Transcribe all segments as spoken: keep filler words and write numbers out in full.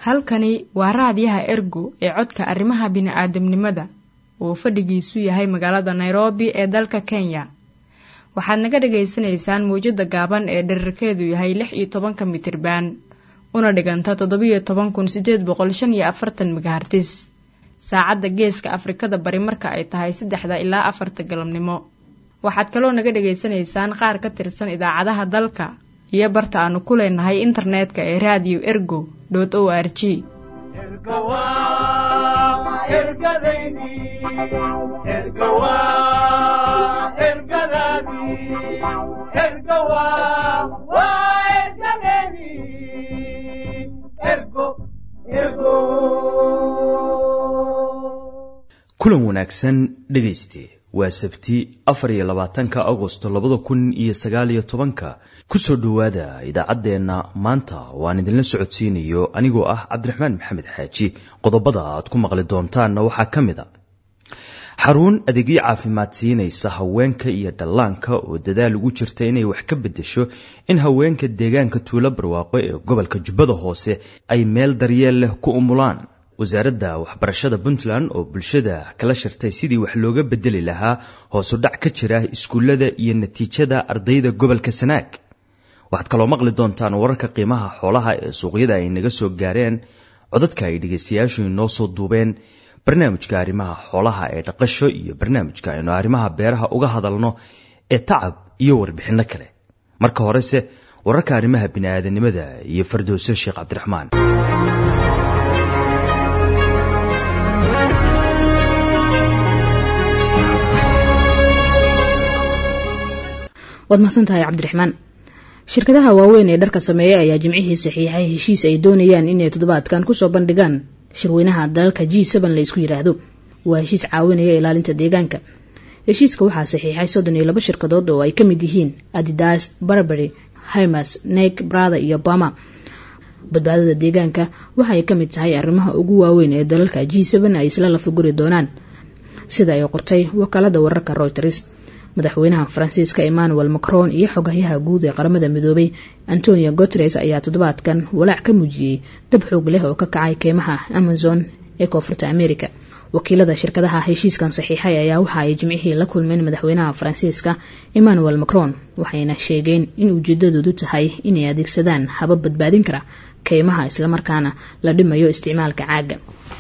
Halkani waa raadiyaha Ergo ee codka arrimaha bini'aadamnimada oo fadhigiisu yahay magaalada Nairobi ee dalka Kenya. Waxaad naga dhageysanaysaan muujada gaaban ee dhererkeedu yahay lix iyo toban mitir baan una dhiganta toddoba iyo toban kun siddeed boqol shan iyo afartan megahertz. Saacadda Geeska Afrikada Bari marka ay tahay saddexda ilaa afarta galabnimo. Waxaad kaloo naga dhageysanaysaan qaar ka tirsan idaacadaha dalka iyo barta aanu ku leenahay internetka ee radio ergo dot org. kulan wanaagsan dhegayste waa sabti afar iyo labaatanka Agoosto labada kun iyo sagaal iyo tobanka kusoo dhawaada idaacadeena maanta waan idinla socodsiinayo anigoo ah Cabdiraxmaan Maxamed Xaaji. qodobada aad ku maqli doontaan waxaa kamid ah xarun adeegyo caafimaad siinaysa haweenka iyo dhallaanka oo dadaal ugu jirta inay wax ka bedesho in haweenka deegaanka Tuulo Barwaaqo ee gobolka Jubbada Hoose ay meel daryeel leh ku umulaan. wasaaradda waxbarashada Puntland oo bulshada kala shirtay sidii wax looga bedeli lahaa hoos u dhac ka jira iskuulada iyo natiijada ardayda gobolka Sanaag. waxaad kaloo maqli doontaan wararka qiimaha xoolaha ee suuqyada ay naga soo gaareen, codadka ay dhageystayaashu inoo soo duubeen, barnaamijka arrimaha xoolaha ee dhaqasho iyo barnaamijka aynu arrimaha beeraha uga hadalno ee tacab iyo warbixino kale. marka horese wararka arrimaha bini'aadanimada iyo Fardowso Sheekh Cabdiraxmaan. waad mahadsantahay Cabdiraxmaan. shirkadaha waaweyn ee dharka sameeya ayaa jimcihii saxiixay heshiis ay doonayaan inay toddobaadkan kusoo bandhigaan shirweynaha dalalka G seven la isku yiraahdo. waa heshiis caawinaya ilaalinta deegaanka. heshiiska waxaa saxiixay soddon iyo laba shirkadood oo ay ka mid yihiin Adidas, Burberry, Hermes, Nike, Prada iyo Puma. badbaadada deegaanka waxa ay ka mid tahay arrimaha ugu waaweyn ee dalalka G seven ay isla lafaguri doonaan, sida ay qortay wakaalada wararka Reuters. madaxweynaha Faransiiska Emmanuel Macron iyo xogayaha guud ee qaramada midoobay Antonio Guterres ayaa toddobaadkan walaac ka muujiyay dab xoog leh oo ka kacay keymaha Amazon ee koonfurta Amerika. wakiilada shirkadaha heshiiskan saxiixay ayaa waxa ay jimcihii la kulmeen madaxweynaha Faransiiska Emmanuel Macron, waxayna sheegeen in ujeedadoodu tahay inay adeegsadaan habab badbaadin kara keymaha isla markaana la dhimayo isticmaalka caaga.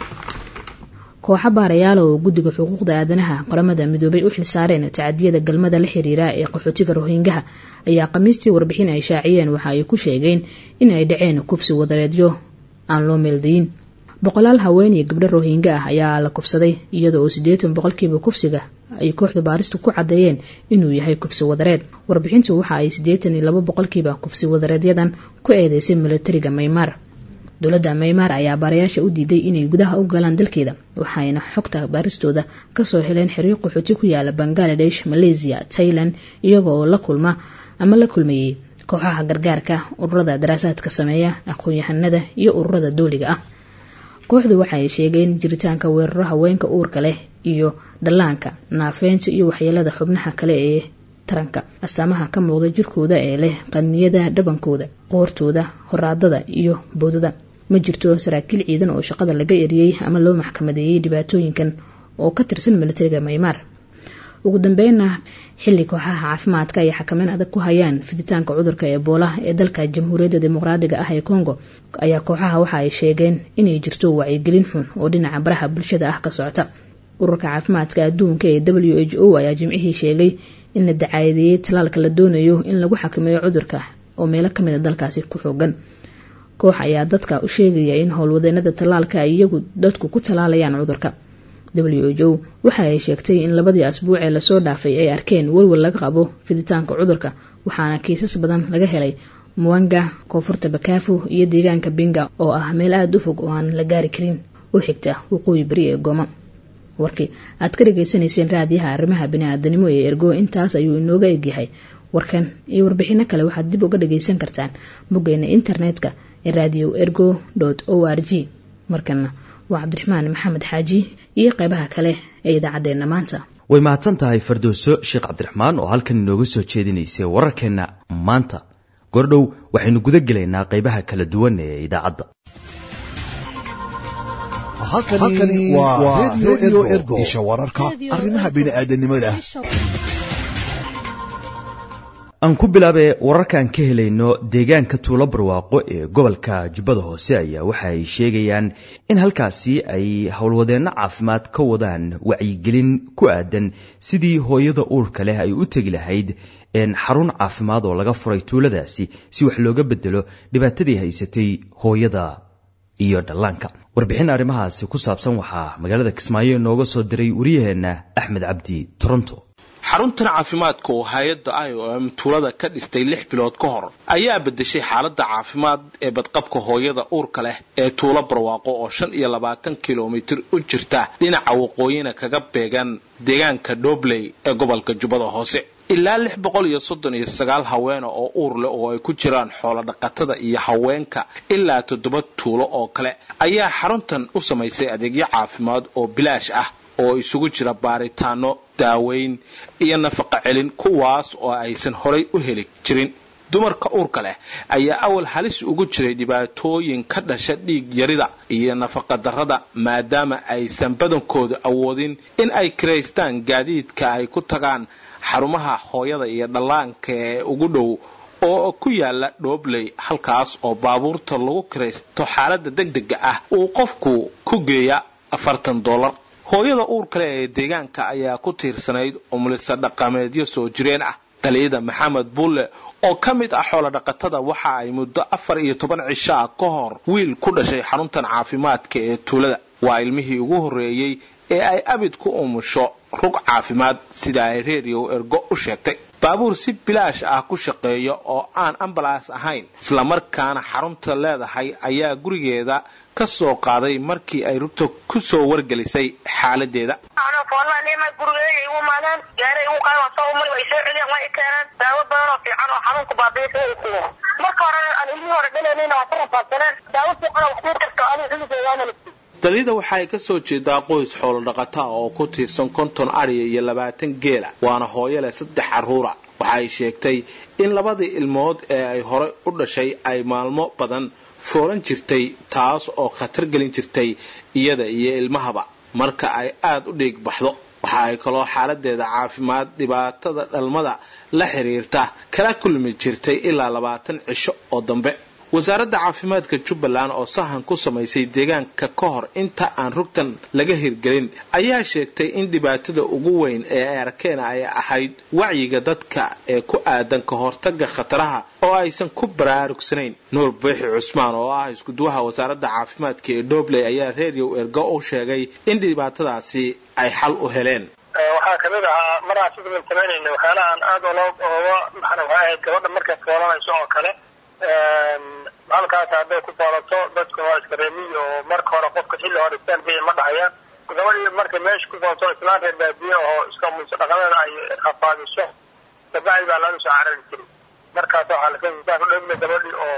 kooxo baarayaal oo guddiga xuquuqda aadanaha qaramada midoobay u xilsaareen tacadiyada galmada la xiriira ee qaxootiga Rohingya ayaa Khamiistii warbixin ay shaaciyeen waxa ay ku sheegeen in ay dhaceen kufsi wadareedyo aan loo meeldayn. boqolaal haween iyo gabdho Rohingya ah ayaa la kufsaday, iyadoo siddeetan boqolkiiba kufsiga ay kooxda baaristu ku cadeeyeen inuu yahay kufsi wadareed. warbixintu waxa ay siddeetan iyo laba boqolkiiba kufsi wadareedyadan ku eedeysay militariga Myanmar. dowladda Myanmar ayaa baarayaasha u diiday inay gudaha u galaan dalkeeda, waxayna xogta baaristooda kasoo heleen xiriir qaxooti ku yaala Bangladesh, Malaysia, Thailand, iyaga oo la kulma ama la kulmayay kooxaha gargaarka, ururada daraasaadka sameeya, aqoon-yahanada iyo ururada dowliga ah. kooxdu waxay sheegeen jiritaanka weeraro haweenka uurka leh iyo dhallaanka, naafeynta iyo waxyeelada xubnaha kale ee taranka. astaamaha ka muuqda jirkooda ee leh qaniyada dhabankooda, qoortooda, horaadada iyo boodada. ma jirto saraakiil ciidan oo shaqada laga eriyay ama loo maxkamadeeyay dhibaatooyinkan oo ka tirsan militariga Myanmar. ugu dambeynna xilli kooxaha caafimaadka ay xakameyn adag ku hayaan fiditaanka cudurka Ebola ee dalka Jamhuuriyadda Dimuqraadiga ah ee Congo, ayaa kooxaha waxa ay sheegeen inay jirto wacyigelin xun oo dhinaca baraha bulshada ah ka socota. ururka caafimaadka adduunka ee W H O ayaa jimcihii sheegay in la dacaadeeyay talaalka la doonayo in lagu xakameeyo cudurka oo meelo kamid ah dalkaasi ku xoogan. koox ayaa dadka u sheegaya in howlwadeenada talaalka ay iyagu dadku ku talaalayaan cudurka. W H O waxa ay sheegtay in labadii asbuuc ee lasoo dhaafay ay arkeen walwal laga qabo fiditaanka cudurka, waxaana kiisas badan laga helay Mwanga, koonfurta Bakafu iyo deegaanka Binga oo ah meel aad u fog oo aan la gaari karin oo xigta waqooyi bari ee Goma. warkii aad ka dhageysanayseen raadiyaha arrimaha bini'aadanimo ee Ergo intaas ayuu inooga egyahay. warkan iyo warbixino kale waxaad dib uga dhageysan kartaan boggeena internetka ee radio ergo dot org. markana waa Cabdiraxmaan Maxamed Xaaji iyo qaybaha kale ee idaacadeena maanta. way mahadsan tahay Fardowso Sheekh Cabdiraxmaan oo halkan inooga soo jeedinaysay wararkeena maanta. gordhow waxaynu guda gelaynaa qaybaha kala duwan ee idaacadda. halkani waa Radio Ergo isha wararka arrimaha bini'aadanimada. aan ku bilaabay wararkan ka helayno deegaanka Tuulo Barwaaqo ee gobolka Jubbada Hoose ayaa waxa ay sheegayaan in halkaasi ay howlwadeenno caafimaad ka wadaan wacyigelin ku aadan sidii hooyada uurka leh ay u tagi lahayd in xarun caafimaad oo laga furay tuuladaasi si wax looga bedelo dhibaatadii haysatay hooyada iyo dhallaanka. warbixin arrimahaasi ku saabsan waxaa magaalada Kismaayo inooga soo diray wariyaheena Axmed Cabdi Toronto. xaruntan caafimaadka oo hay'adda I O M tuulada ka dhistay lix bilood ka hor ayaa bedeshay xaaladda caafimaad ee badqabka hooyada uurka leh ee Tuulo Barwaaqo oo shan iyo labaatan kiiloomitir u jirta dhinaca waqooyiga kaga beegan deegaanka Dobley ee gobolka Jubbada Hoose. ilaa lix boqol iyo soddon iyo sagaal haween oo uur leh oo ay ku jiraan xoolo dhaqatada iyo haweenka ilaa toddoba tuulo oo kale ayaa xaruntan u samaysay adeegyo caafimaad oo bilaash ah oo isugu jira baaritaano, daaweyn iyo nafaqo celin kuwaas oo aysan horay u heli jirin. dumarka uurka leh ayaa awal halis ugu jiray dhibaatooyin ka dhasha dhiig yarida iyo nafaqa darrada maadaama aysan badankooda awoodin in ay kireystaan gaadiidka ay ku tagaan xarumaha hooyada iyo dhallaanka ee ugu dhow oo ku yaala Dobley, halkaas oo baabuurta lagu kireysto xaaladda degdega ah uu qofku ku geeya afartan dollar. hooyada uurka leh ee deegaanka ayaa ku tiirsanayd umulisa dhaqameedyo soo jireen ah. Taliyada Maxamed Bulle oo ka mid ah xoolo dhaqatada waxa ay muddo afar iyo toban cisho ka hor wiil ku dhashay xaruntan caafimaadka ee tuulada. waa ilmihii ugu horeeyay ee ay abid ku umusho rug caafimaad sida ay Radio Ergo u sheegtay. baabuur si bilaash ah ku shaqeeya oo aan ambulance ahayn isla markaana xarunta leedahay ayaa gurigeeda ka soo qaaday markii ay rugta ku soo wargelisay xaaladeeda. ana foolana ma gurigeeyay ugu maadan gaaray ugu qaadan soo umay way soo celiyaan way keenan daawo badan oo fiican oo xarunka baabiisay marka hore aan ilmihi hore dhalayna waa farafaadsan daawo fiican oo waqti kasta aan ilmihi Taliyada waxa ay ka soo jeedaa qoys xoolo dhaqata oo ku tiirsan konton ari iyo labaatan geela waana hooyo leh saddex carruur. waxa ay sheegtay in labadii ilmood ee ay hore u dhashay ay maalmo badan foolan jirtay taas oo khatar gelin jirtay iyada iyo ilmahaba marka ay aad u dhiig baxdo. waxa ay kaloo xaaladeeda caafimaad dhibaatada dhalmada la xiriirta kala kulmi jirtay ilaa labaatan cisho oo dambe. wasaaradda caafimaadka Jubbaland oo sahan ku samaysay deegaanka ka hor inta aan rugtan laga hirgelin ayaa sheegtay in dhibaatada ugu weyn ee ay arkeen ay ahayd wacyiga dadka ee ku aadan ka hortagga khataraha oo aysan ku baraarugsanayn. Nuur Buuxi Cusmaan oo ah isku duwaha wasaaradda caafimaadka ee Dobley ayaa Radio Ergo u sheegay in dhibaatadaasi ay xal u heleen. waxa kamid ah markaa sidoo kale waxaan aad oo oo maxaan wahay gabadha markay foolanayso oo kale halkaas hadday ku foolato dadku waa iskareemiyo marka hore qofka xilli hore istaan bay ma dhahayaan gabadhii markay meesha ku foolato islaan reer baadiye oo iska muuso dhaqameed ay qafaadiso sabay baa lagu soo cararin jiray markaas waxaa la keenay gabadhii gabadhii oo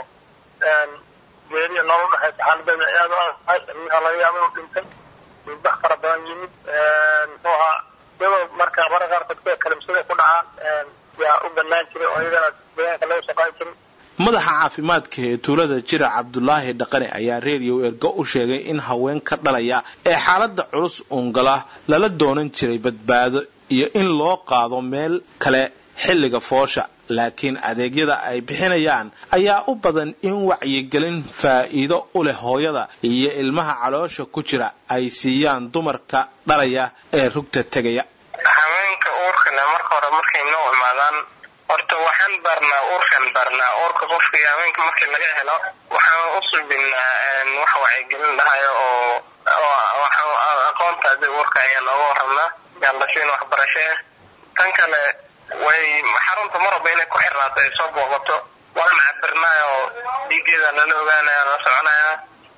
geeriyo nolol dhaxay xaaladda aad oo ay laga yaabo inuu dhintay wax fara badan yimid waxa daba marka marka qaarkood kalimsada ku dhacaan yaa u banaan jiray oo iyadana deegaanka lagu shaqayn jiray. madaxa caafimaadka ee tuulada Jira Cabdullaahi Dhaqane ayaa Radio Ergo u sheegay in haweenka dhalaya ee xaaladda culus ungala lala doonan jiray badbaado iyo in loo qaado meel kale xilliga foosha laakiin adeegyada ay bixinayaan ayaa u badan in wacyigelin faa'iido u leh hooyada iyo ilmaha caloosha ku jira ay siiyaan dumarka dhalaya ee rugta tagaya. haweenka uurka marka hore markay noo imaadaan horta waxaan barnaa uurkan barnaa uurka qofka haweenka markii laga helo waxaan u subinaa wax wacyigelin dhahay oo waxaan aqoontaada uurka ayaan uga warramnaa yalla siin waxbarasho tan kale way xarunta marba inay ku xirnaato ay soo booqato waan cabirnaayo dhiigeeda lala ogaanayo la soconayo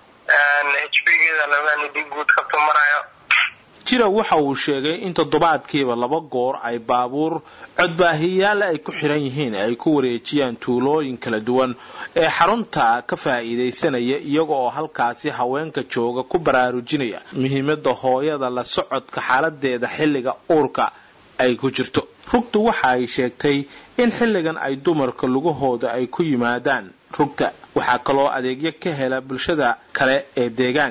H P geeda la ogaanayo dhiig guud qabto marayo. Jira waxa uu sheegay in toddobaadkiiba laba goor ay baabuur codbaahiyaal ay ku xiran yihiin ay ku wareejiyaan tuulooyin kala duwan ee xarunta ka faa'iideysanaya iyaga oo halkaasi haweenka jooga ku baraarujinaya muhiimadda hooyada la socodka xaaladeeda xilliga uurka ay ku jirto. rugtu waxa ay sheegtay in xilligan ay dumarka lugahooda ay ku yimaadaan rugta waxa kaloo adeegyo ka hela bulshada kale ee deegaanka.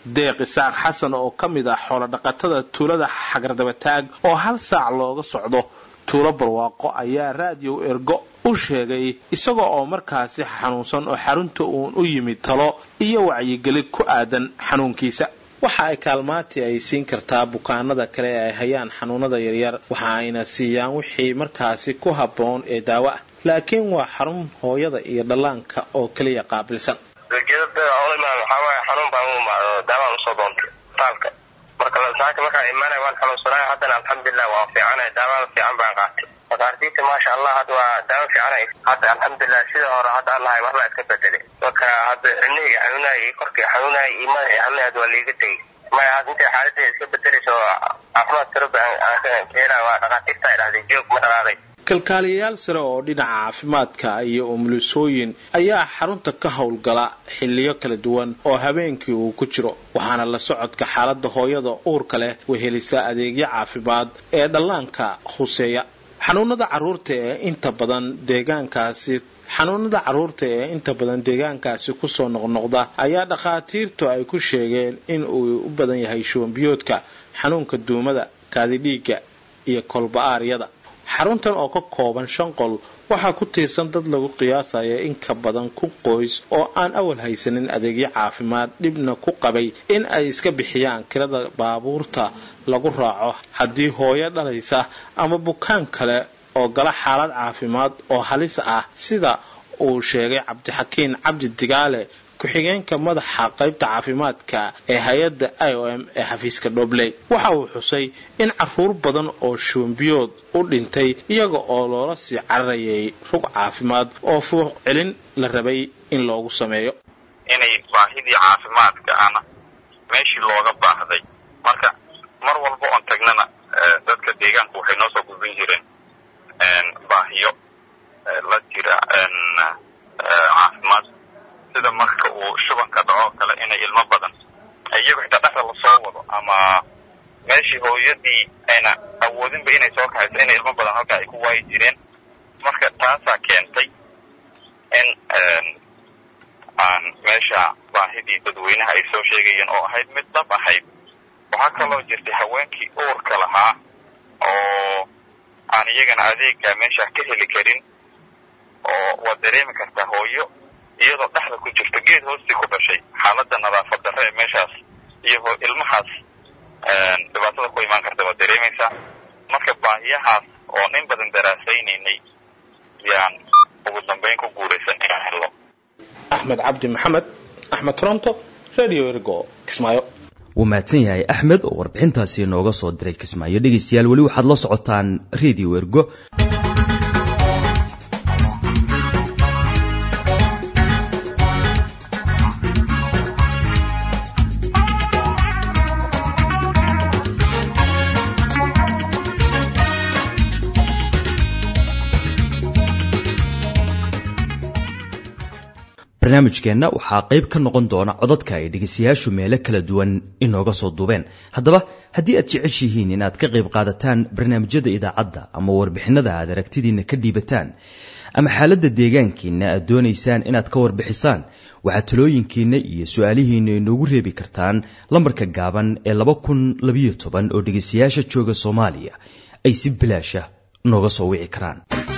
deeq isaaq xasan oo ka mid ah xoolo dhaqatada tuulada xagardabataag oo hal saac looga socdo tuulo barwaaqo ayaa raadiyo ergo u sheegay isagoo oo markaasi xanuunsan oo xarunta uun u yimid talo iyo wacyigelin ku aadan xanuunkiisa. waxa ay kaalmaantii ay siin kartaa bukaanada kale ee ay hayaan xanuunada yaryar, waxa ayna siiyaan wixii markaasi ku habboon ee daawo ah, laakiin waa xarun hooyada iyo dhallaanka oo kaliya qaabilsan. ujeedada oolimaan waxaa waaye xanuun baan u imaado daawaan usoo doontay taalka marka lasaaka markaan imaanay waan xanuunsanay, haddana alxamdulilah waa fiicanay, daawaan fiican baan qaatay makaartiita maasha allah. hadda waa daawo fiicanay hadda alxamdulilah, sida hore hadda allahay waxbaa iska bedelay. marka hadda xilnihii xanuunaya iyo korkii xanuunaya iyo madaxii xanuunaya hadda waa liiga tegey. maya hadda intay xaaladdeeda iska bedelayso caafimaad tiro aan ka helaa waa dhaqaatiirta ay dhahday joog ma dhaqaaqay. kalkaaliyayaal sare oo dhinaca caafimaadka iyo umulisooyin ayaa xarunta ka howlgala xilliyo kala duwan oo habeenkii uu ku jiro, waxaana la socodka xaaladda hooyada uurka leh wehelisa adeegyo caafimaad ee dhallaanka khuseeya. xanuunada caruurta ee inta badan deegaankaasi xanuunada caruurta ee inta badan deegaankaasi kusoo noqnoqda ayaa dhakhaatiirtu ay ku sheegeen in uu u badan yahay shuban biyoodka, xanuunka duumada, kaadidhiigga iyo kolba-aaryada. xaruntan oo ka kooban shan qol waxaa ku tiirsan dad lagu qiyaasaya in ka badan kun qoys oo aan awal haysanin adeegyo caafimaad, dhibna ku qabay in ay iska bixiyaan kirada baabuurta lagu raaco haddii hooyo dhalaysa ama bukaan kale oo gala xaalad caafimaad oo halis ah, sida uu sheegay cabdixakiin cabdi digaale, ku-xigeenka madaxa qaybta caafimaadka ee hay-adda I O M ee xafiiska Dhobley. waxa uu xusay in caruur badan oo shubanbiyood u dhintay iyaga oo loola sii cararayay rug caafimaad oo fuuq celin la rabay in loogu sameeyo. inay baahidii caafimaadka ana meeshii looga baahday, marka mar walba oon tagnana dadka deegaanku waxay noo soo gudbin jireen baahiyo la jira caafimaad, sida marka uu shubanka dhaco kale inay ilmo badan iyagu xitaa dhexda lasoo wado ama meeshii hooyadii ayna awoodinba inay soo kaxayso inay ilmo badan halkaa ay ku waayi jireen. marka taasaa keentay in aan meesha baahidii dadweynaha ay soo sheegayeen oo ahayd mid dhab ahayd. waxaa kaloo jirtay haweenkii uurka lahaa oo aan iyagana adeega meesha ka heli karin, oo waad dareemi kartaa hooyo iyadoo dhexda ku jirta geed hoostii ku dhashay, xaaladda nadaafad darre ee meeshaas iyo ilmahaas dhibaatada ku imaan karta waad dareemaysaa. marka baahiyahaas oo in badan daraasaynaynay yaan ugu dambeyn ku guuraysan inaan helo. axmed cabdi maxamed, axmed toronto, radio ergo, kismaayo. wuu mahadsan yahay axmed oo warbixintaasi nooga soo diray kismaayo. dhegaystayaal weli waxaad la socotaan radio ergo. barnaamijkeenna waxaa qayb ka noqon doona codadka ay dhegaystayaashu meelo kala duwan inooga soo duubeen. haddaba haddii aad jeceshihiin inaad ka qayb qaadataan barnaamijyada idaacadda ama warbixinada aad aragtidiinna ka dhiibataan ama xaaladda deegaankiinna aad doonaysaan inaad ka warbixisaan, waxaad talooyinkiinna iyo su-aalihiinna inoogu reebi kartaan lambarka gaaban ee laba kun labayo toban oo dhegaystayaasha jooga Soomaaliya ay si bilaasha nooga soo wici karaan.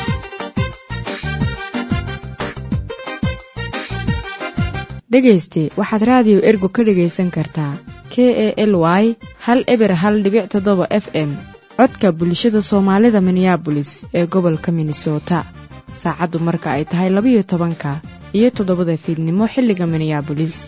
dhegayste waxaad raadiyo ergo ka dhagaysan kartaa K A L Y hal eber hal dhibic toddoba F M codka bulshada Soomaalida Minneapolis ee gobolka Minnesota. saacaddu marka ay tahay labayo tobanka iyo toddobada fiidnimo xilliga Minneapolis.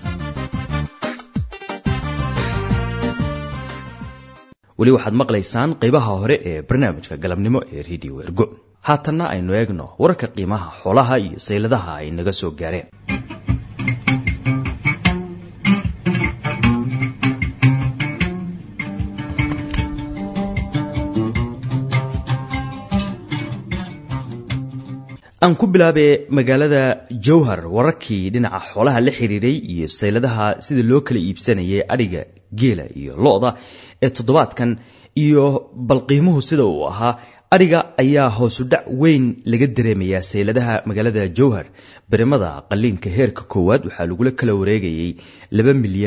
weli waxaad maqlaysaan qaybaha hore ee barnaamijka galabnimo ee radio ergo. haatanna aynu eegno wararka qiimaha xoolaha iyo sayladaha ay naga soo gaareen. aan ku bilaabay magaalada Jowhar wararkii dhinaca xoolaha la xiriiray iyo sayladaha sida loo kala iibsanayay adhiga, geela iyo lo'da ee toddobaadkan iyo balqiimuhu sida uu ahaa. adhiga ayaa hoos u dhac weyn laga dareemayaa sayladaha magaalada Jowhar. barimada qaliinka heerka koowaad waxaa lagu kala wareegayay laba milyan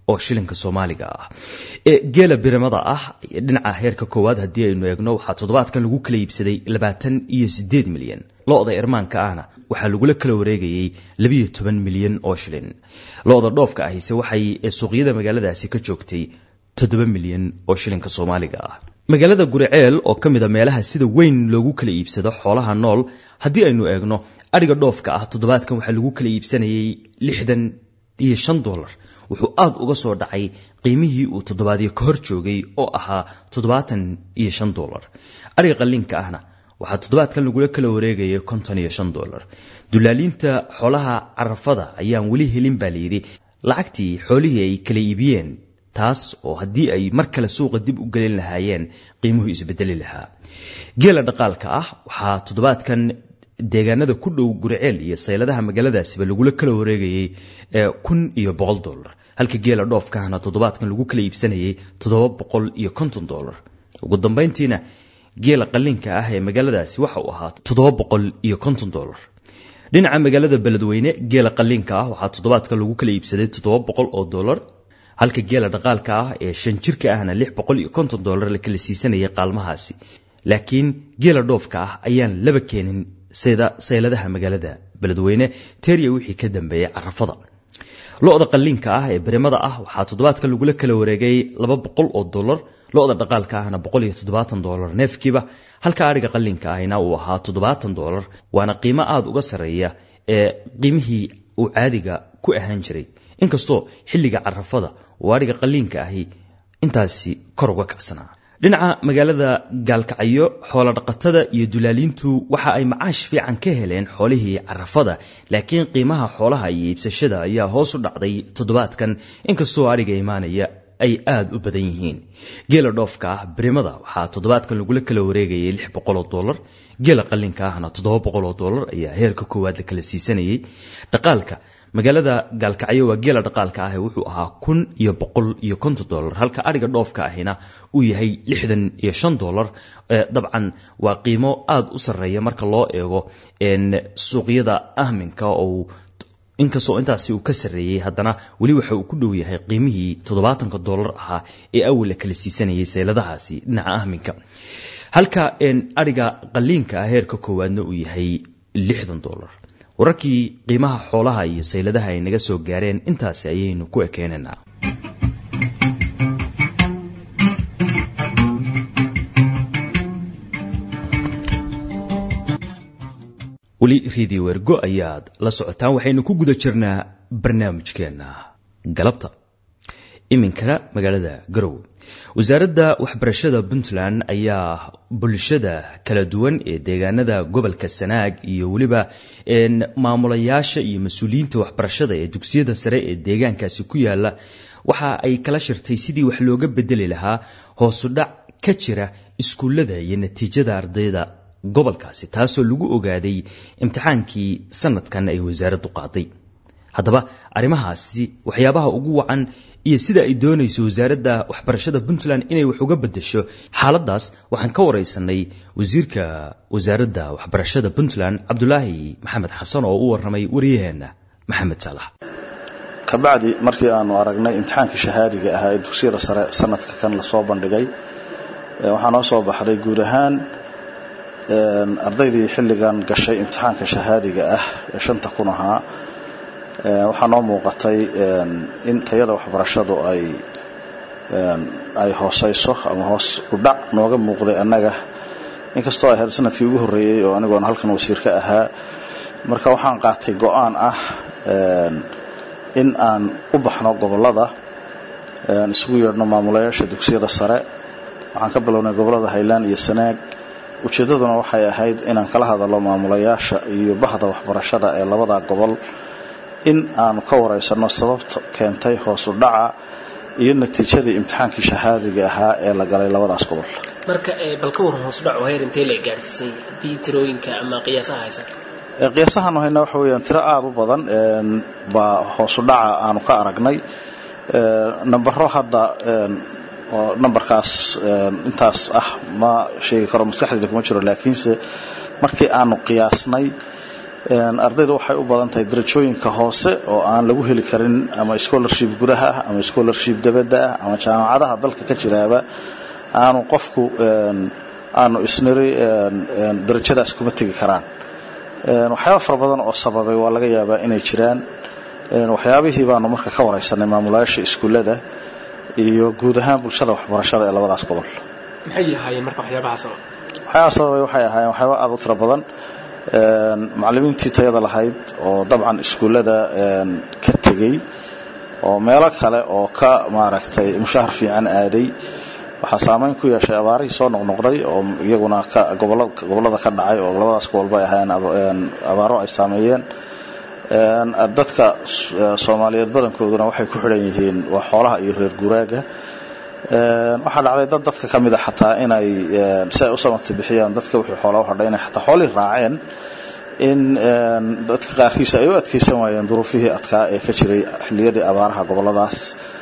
oo shilinka Soomaaliga ah ee geela birimada ah dhinaca heerka koowaad hadii aynu eegno waxa toddobaadkan lagu kala iibsaday labaatan iyo siddeed milyan lo'da irmaanka ahna waxa lagu kala wareegayay laba iyo toban milyan oo shilin lo'da dhoofka ahise waxay suuqyada magaaladaasi ka joogtay toddoba milyan oo shilinka Soomaaliga ah magaalada Guriceel oo kamid ah meelaha sida weyn loogu kala iibsado xoolaha nool hadii aynu eegno ariga dhoofka ah toddobaadkan waxa lagu kala iibsanayay lixdan iyo shan dollar wuxuu aad uga soo dhacay qiimihii uu toddobaadyo ka hor joogay oo ahaa toddobaatan iyo shan dollar ariga qalliinka ahna waxa toddobaadkan lagu kala wareegayay konton iyo shan dollar dulaalinta xoolaha carafada ayaan wali helin baa leeyay lacagtii xoolihii ay kala iibiyeen taas oo hadii ay mar kale suuqa dib u galin lahaayeen qiimuhu isbedeli lahaa geela dhaqaalka ah waxa toddobaadkan deegaanada ku dhow Guriceel iyo sayladaha magaaladaasiba lagu kala wareegayay kun iyo boqol dollar halka geela dhoofka ahna toddobaadkan lagu kala iibsanayay toddoba boqol iyo konton dollar ugu dambeyntiina geela qalliinka ah ee magaaladaasi waxa uu ahaa toddoba boqol iyo konton dollar dhinaca magaalada Beledweyne geela qalliinka ah waxa toddobaadkan lagu kala iibsaday toddoba boqol oo dollar halka geela dhaqaalka ah ee shan jirka ahna lix boqol iyo konton dollar la kala siisanayay qaalmahaasi laakiin geela dhoofka ah ayaan laba keenin sida sayladaha magaalada Beledweyne teriya wixii ka dambeeyay carafada lo'da qalliinka ah ee birimada ah waxa toddobaadkan lagu kala wareegay laba boqol oo dollar lo'da dhaqaalka ahna boqol iyo toddobaatan dollar neefkiiba halka ariga qalliinka ahina uu ahaa toddobaatan dollar waana qiimo aad uga sareeya ee qiimihii uu caadiga ku ahaan jiray inkastoo xilliga carafada oo ariga qalliinka ahi intaasi kor uga kacsanaa dhinaca magaalada Gaalkacyo xoolo dhaqatada iyo dulaalintu waxa ay macaash fiican ka heleen xoolihii carafada laakiin qiimaha xoolaha iyo iibsashada ayaa hoos u dhacday toddobaadkan inkastoo ariga imaanaya ay aad u badan yihiin geela dhoofka ah birimada waxa toddobaadkan lagu kala wareegayay lix boqol oo dollar geela qalliinka ahna toddoba boqol oo dollar ayaa heerka koowaad la kala siisanayay dhaqaalka magaalada Gaalkacyo waa geela dhaqaalka ah wuxuu ahaa kun iyo boqol iyo konton dollar halka ariga dhoofka ahina uu yahay lixdan iyo shan dollar dabcan waa qiimo aad u sareeya marka loo eego in suuqyada ahminka oo inkastoo intaasi uu ka sareeyay haddana wali waxa uu ku dhow yahay qiimihii toddobaatan dollar ahaa ee awal la kala siisanayay sayladahaasi dhinaca ahminka halka in ariga qalliinka ah heerka koowaadna uu yahay lixdan dollar wararkii qiimaha xoolaha iyo sayladaha ay naga soo gaareen intaas ayaynu ku ekeenanaa wali radio ergo ayaad la socotaan waxaynu ku guda jirnaa barnaamijkeena galabta iminkana magaalada Garowe wasaaradda waxbarashada Puntland ayaa bulshada kala duwan ee deegaanada gobolka Sanaag iyo waliba in maamulayaasha iyo mas'uuliyiinta waxbarashada ee dugsiyada sare ee deegaankaasi ku yaala waxa ay kala shirtay sidii wax looga bedeli lahaa hoos u dhac ka jira iskuulada iyo natiijada ardayda gobolkaasi taasoo lagu ogaaday imtixaankii sanadkan ay wasaaraddu qaaday haddaba arrimahaasi waxyaabaha ugu wacan iyo sida ay doonayso wasaaradda waxbarashada Puntland inay wax uga bedesho xaaladaas waxaan ka wareysanay wasiirka wasaaradda waxbarashada Puntland Cabdulaahi Maxamed Xasan oo u waramay wariyaheena Maxamed Saalax kabacdi markii aanu aragnay imtixaankii shahaadiga ahaa ee dugsiyada sare sanadka kan la soo bandhigay waxaa noo soo baxday guud ahaan ardaydii xilligan gashay imtixaanka shahaadiga ah ee shanta kun ahaa waxaa noo muuqatay in tayada waxbarashadu ay ay hooseyso ama hoos u dhac nooga muuqday annaga inkastoo ay sanadkii ugu horeeyay oo anigoona halkan wasiir ka ahaa marka waxaan qaatay go'aan ah in aan u baxno gobolada isugu yeedhno maamulayaasha dugsiyada sare waxaan ka bilownay gobolada Highland iyo Sanaag ujeedaduna waxay ahayd inaan kala hadalo maamulayaasha iyo bahda waxbarashada ee labada gobol in aan ka wareysano sababta keentay hoos u dhaca iyo natiijadii imtixaankii shahaadiga ahaa ee la galay labadaas gobol marka ee balka war hoos u dhac oo heer intee la gaarsiisay hadii tirooyinka ama qiyaasaha haysan ee qiyaasahan waxayna waxa weeyaan tiro aad u badan ee ba hoos u dhaca aanu ka aragnay ee nambaro hadda ee oo numberkaas intaas ah ma sheegi karo maskaxdayda kuma jiro laakiinse markii aanu qiyaasnay ardaydu waxay u badan tahay darajooyinka hoose oo aan lagu heli karin ama scholarship gudaha ah ama scholarship dibadda ah ama jaamacadaha dalka ka jiraaba aanu qofku aanu isniri darajadaas kuma tegi karaan waxyaabo fara badan oo sababay waa laga yaabaa inay jiraan waxyaabihii baanu marka ka wareysanay maamulayaasha iskuulada iyo guud ahaan bulshada waxbarashada ee labadaas gobol maxay yahaayeen marka waxyaabaha sabab waxyaabaha sababay waxay ahaayeen waxyaabo aad u tiro badan macallimiintii tayada lahayd oo dabcan iskuulada ka tegay oo meelo kale oo ka maaragtay mushahar fiican aaday waxa saameyn ku yeeshay abaarihii soo noqnoqday oo iyaguna ka gobolada gobolada ka dhacay oo labadaas gobol bay ahaayeen abaaro ay saameeyeen dadka Soomaaliyeed badankooduna waxay ku xidhan yihiin waa xoolaha iyo reer guuraaga waxa dhacday dad dadka kamid ah xataa inay si ay u samata bixiyaan dadka wixii xoolaha hadhay inay xataa xooli raaceen in dadka qaarkiisa ay u adkeysan waayeen duruufihii adkaa ee ka jiray xilliyadii abaaraha goboladaas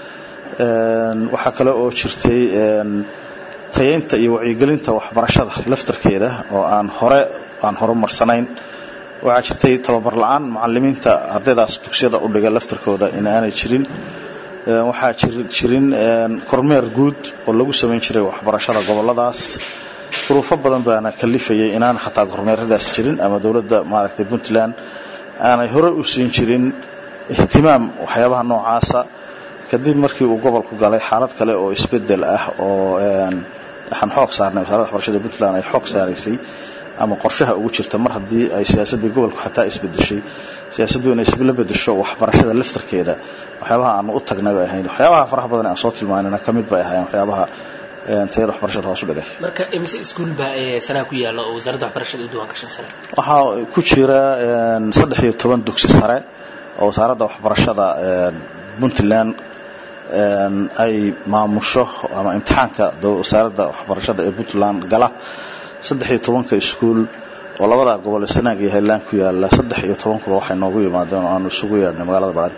waxa kale oo jirtay tayeynta iyo wacyigelinta waxbarashada laftarkeeda oo aan hore aan horumarsanayn waxa jirtay tababar la'aan macallimiinta ardaydaas dugsiyada u dhiga laftarkooda in aanay jirin waxa jirin kormeer guud oo lagu sameyn jiray waxbarashada goboladaas duruufo badan baana kalifayay inaan xataa kormeeradaas jirin ama dawladda maaragtay Puntland aanay hore u siin jirin ihtimaam waxyaabaha noocaasa kadib markii uu gobolku galay xaalad kale oo isbedel ah oo waxaan xoog saarnay wasaaradda waxbarashada Puntland ay xoog saaraysay ama qorshaha ugu jirta mar haddii ay siyaasadda gobolku xataa isbedeshay siyaasaddu inay isla bedesho waxbarashada laftarkeeda waxyaabaha aan u tagnay bay ahayd waxyaabaha faraha badan aan soo tilmaanayna kamid bay ahaayeen waxyaabaha tayada waxbarashada hoos u dhigay marka imise iskuul baa ee sanad ku yaalo oo wasaaradda waxbarashada u diiwaan gashan sare waxa ku jira saddex iyo toban dugsi sare oo wasaaradda waxbarashada Puntland ay maamusho ama imtixaanka wasaaradda waxbarashada ee Puntland gala saddex iyo toban ka iskuul oo labada gobol ee Sanaag iyo Highland ku yaala saddex iyo toban kuba waxay noogu yimaadeen oo aan isugu yeernay magaalada Baran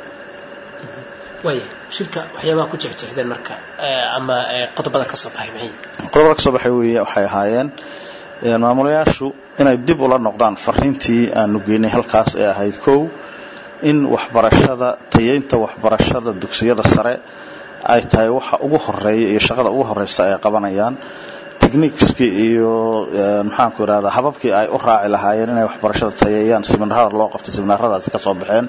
way shirka waxyaabaha ku jecjeexdeen marka ama qodobada ka soo baxay maxay qodobada ka soo baxay waxay ahaayeen maamulayaashu inay dib ula noqdaan fariintii aanu geynay halkaas ee ahayd kow in waxbarashada tayeynta waxbarashada dugsiyada sare ay tahay waxa ugu horeeya iyo shaqada ugu horeysa ay qabanayaan techniques-ki iyo maxaan ku raada hababkii ay u raaci lahaayeen inay waxbarashada tayeeyaan seminaarada loo qabtay seminaaradaas ka soo baxeen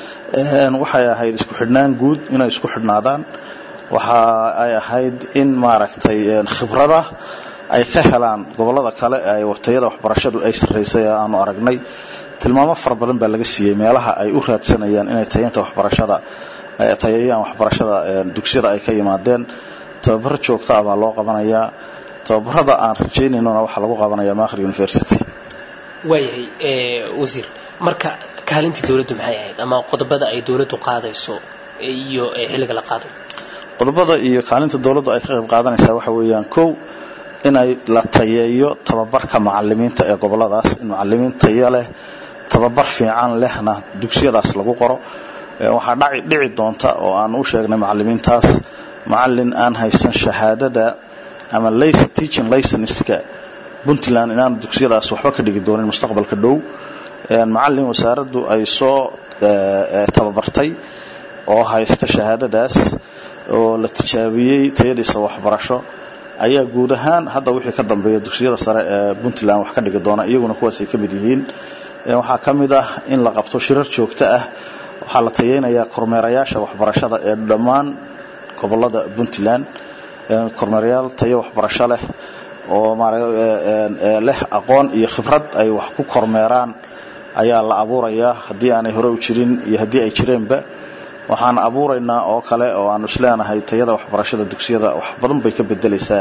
een waxay ahayd isku xidhnaan guud inay isku xidhnaadaan waxa ay ahayd in maaragtay khibrada ay ka helaan gobolada kale ay waqtiyada waxbarashadu ay sareysay aanu aragnay tilmaamo far badan baa laga siiyay meelaha ay u raadsanayaan inay tayeynta waxbarashada ay tayeeyaan waxbarashada dugsiyada ay ka yimaadeen tababar joogto ah baa loo qabanayaa tababarada aan rajaynayno waxa lagu qabanayaa Maakhir University waayahay ee wasiir marka kaalinta dawladdu maxay ahayd ama qodobada ay dawladdu qaadayso iyo xilliga la qaaday qodobada iyo kaalinta dawladdu ay ka qayb qaadanaysaa waxa weeyaan kow inay la tayeeyo tababarka macallimiinta ee goboladaas in macallimiinta tayo leh tababar fiican lehna dugsiyadaas lagu qoro waxa dhaci dhici doonta oo aan u sheegnay macallimiintaas macallin aan haysan shahaadada ama laysa teaching license-ka Puntland inaan dugsiyadaas waxba ka dhigi doonin mustaqbalka dhow een macallin wasaaraddu ay soo tababartay oo haysta shahaadadaas oo la tijaabiyay tayadiisa waxbarasho ayaa guud ahaan hadda wixii ka dambeeya dugsiyada sare ee Puntland wax ka dhigi doona iyaguna kuwaas ay kamid yihiin waxa kamid ah in la qabto shirar joogto ah waxa la tayeenayaa kormeerayaasha waxbarashada ee dhammaan gobolada Puntland kormeerayaal tayo waxbarasho leh oo maaragtay leh aqoon iyo khibrad ay wax ku kormeeraan ayaa la abuurayaa hadii aanay hore u jirin iyo hadii ay jireenba waxaan abuuraynaa oo kale oo aan isleenahay tayada waxbarashada dugsiyada wax badan bay ka bedelaysaa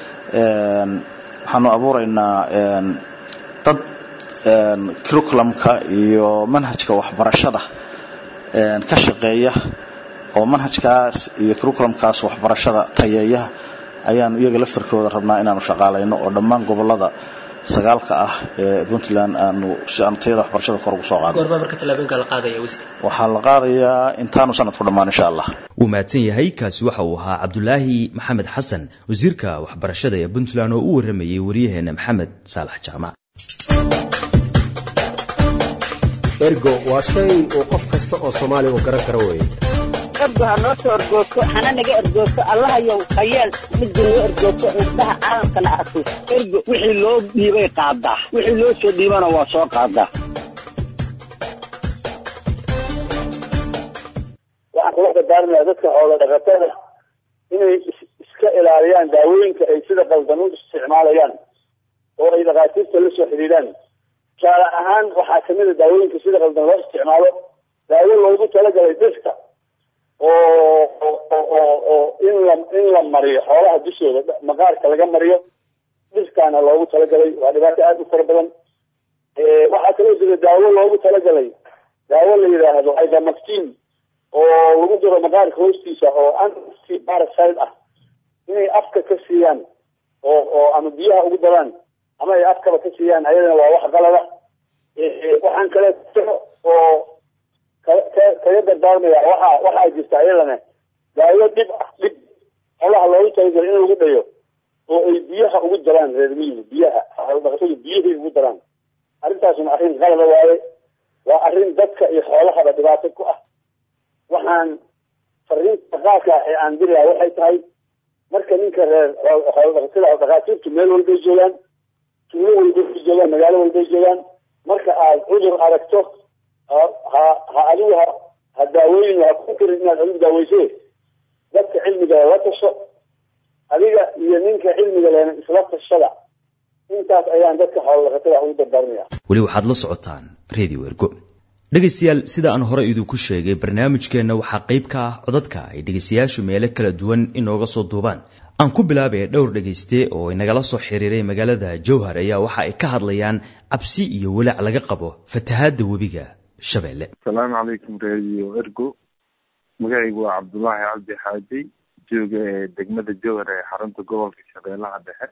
een waxaan abuuraynaa een dad een curriculumka iyo manhajka waxbarashada een ka shaqeeya oo manhajkaas iyo curriculumkaas waxbarashada tayeeya ayaan iyaga laftarkooda rabnaa inaanu shaqaalayno oo dhammaan gobolada sagaalka ah ee Puntland aanu si aan tayada waxbarashada kor ugu soo qaadno goorma marka talaabooyinka la qaadayo wasiir waxa la qaadayaa intaanu sanadku dhamaan insha Allah uu maadsan yahay kaasi waxa uu ahaa Cabdulaahi Maxamed Xasan wasiirka waxbarashada ee Puntland oo u waramayay wariyaheena Maxamed Saalax Jaamac ergo waa shay uu qof kasta oo Soomaali u garan karo weeye ergo ha noo soo ergooto hana naga ergooto Allah yow qayeel mid loo ergooto indhaha caalamka la arko ergo wixii loo dhiibay qaadaa wixii loo soo dhiibana waa soo qaadaa waxaan kula dardaarmayaa dadka xoolo dhaqatada inay iska ilaaliyaan daawooyinka ay sida qaldan u isticmaalayaan oo ay dhaqaatiirta la soo xiriiraan tusaale ahaan waxaa kamid a daawooyinka sida qaldan loo isticmaalo daawo loogu talagalay dhirta oo oo oo in la in la mariyo xoolaha dushooda maqaarka laga mariyo dhirtaana loogu talagalay waa dhibaato aad u fara badan waxaa kaloo jira daawo loogu talagalay daawo la yidhaahdo ivermectin oo lagu daro maqaarka hoostiisa oo anti parasite ah inay afka ka siiyaan oo oo ama biyaha ugu daraan ama ay afkaba ka siiyaan ayadana waa wax qalada waxaan kale oo kaga dardaarmaya waxa waxaa jirta ayadana daawo dhib ah dhib xoolaha loogu talagalay in lagu dhayo oo ay biyaha ugu daraan reer miyiga biyaha dhaqashada biyahay ugu daraan arrintaasuna arrin qalada waaye waa arrin dadka iyo xoolahaba dhibaato ku ah waxaan fariinta qaadka ee aan dirayaa waxay tahay marka ninka reer xoolo-dhaqatada dhaqaatiirtu meel walbay joogaan tuulo walbay joogaan magaalo walbay joogaan marka aad cudur aragto ha ha adigu ha ha daawooyin ha ku karin inaad adigu daaweyse dadka cilmiga la tasho adiga iyo ninka cilmiga lehna isla tashada intaas ayaan dadka xoolo-dhaqatada ugu dardaarmaya weli waxaad la socotaan Radio Ergo dhegaystayaal sida aan hore idinku sheegay barnaamijkeenna waxaa qayb ka ah codadka ay dhegaystayaashu meelo kala duwan inooga soo duubaan aan ku bilaabay dhowr dhegayste oo inagala soo xiriiray magaalada Jowhar ayaa waxa ay ka hadlayaan cabsi iyo walaac laga qabo fatahaada webiga Shabeelle. Assalaamu calaykum Radio Ergo magacaygu waa Cabdullaahi Cabdi Xaaji jooga degmada Jowhar ee xarunta gobolka Shabeellaha Dhexe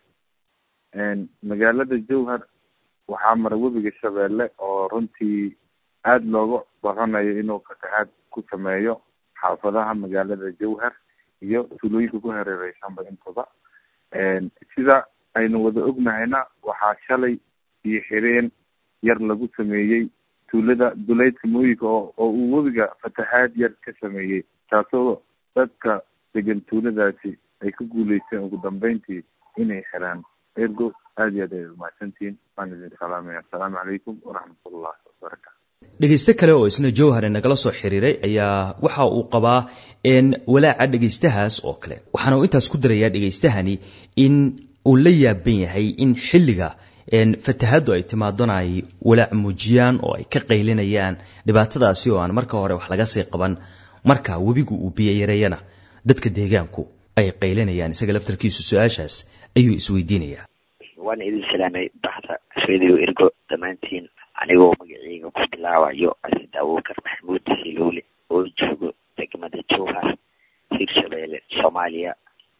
een magaalada Jowhar waxaa mara webiga Shabeelle oo runtii aad looga baqanayo inuu fatahaad ku sameeyo xaafadaha magaalada Jowhar iyo tuulooyinka ku hareeraysanba intaba een sida aynu wada ognahayna waxaa shalay iyo xireen yar lagu sameeyey tuulada duleedka mooyinka oo uu webiga fatahaad yar ka sameeyey taasoo dadka degan tuuladaasi ay ku guuleysteen ugu dambeyntii inay xiraan ergo aad iyo aad ay umahadsantihiin waan idin salaamaya assalaamu calaykum waraxmatullahi wabarakaatu dhegayste kale oo isna Jowhar nagala soo xiriiray ayaa waxa uu qabaa in walaaca dhegaystahaas oo kale waxaana uu intaas ku darayaa dhegaystahani in uu la yaaban yahay in xilliga in fatahaadu ay timaadona ay walaac muujiyaan oo ay ka qaylinayaan dhibaatadaasi oo aan marka hore wax laga sii qaban marka webigu uu biyo yareeyana dadka deegaanku ay qaylinayaan isaga laftarkiisu su'aashaas ayuu isweydiinayaa waan idin salaamay baxda Radio Ergo dhammaantiin anigoo magacayga ku bilaabayo Asad Abuukar Maxamuud Siloole oo joogo degmada Jowhar Hirshabeelle Soomaaliya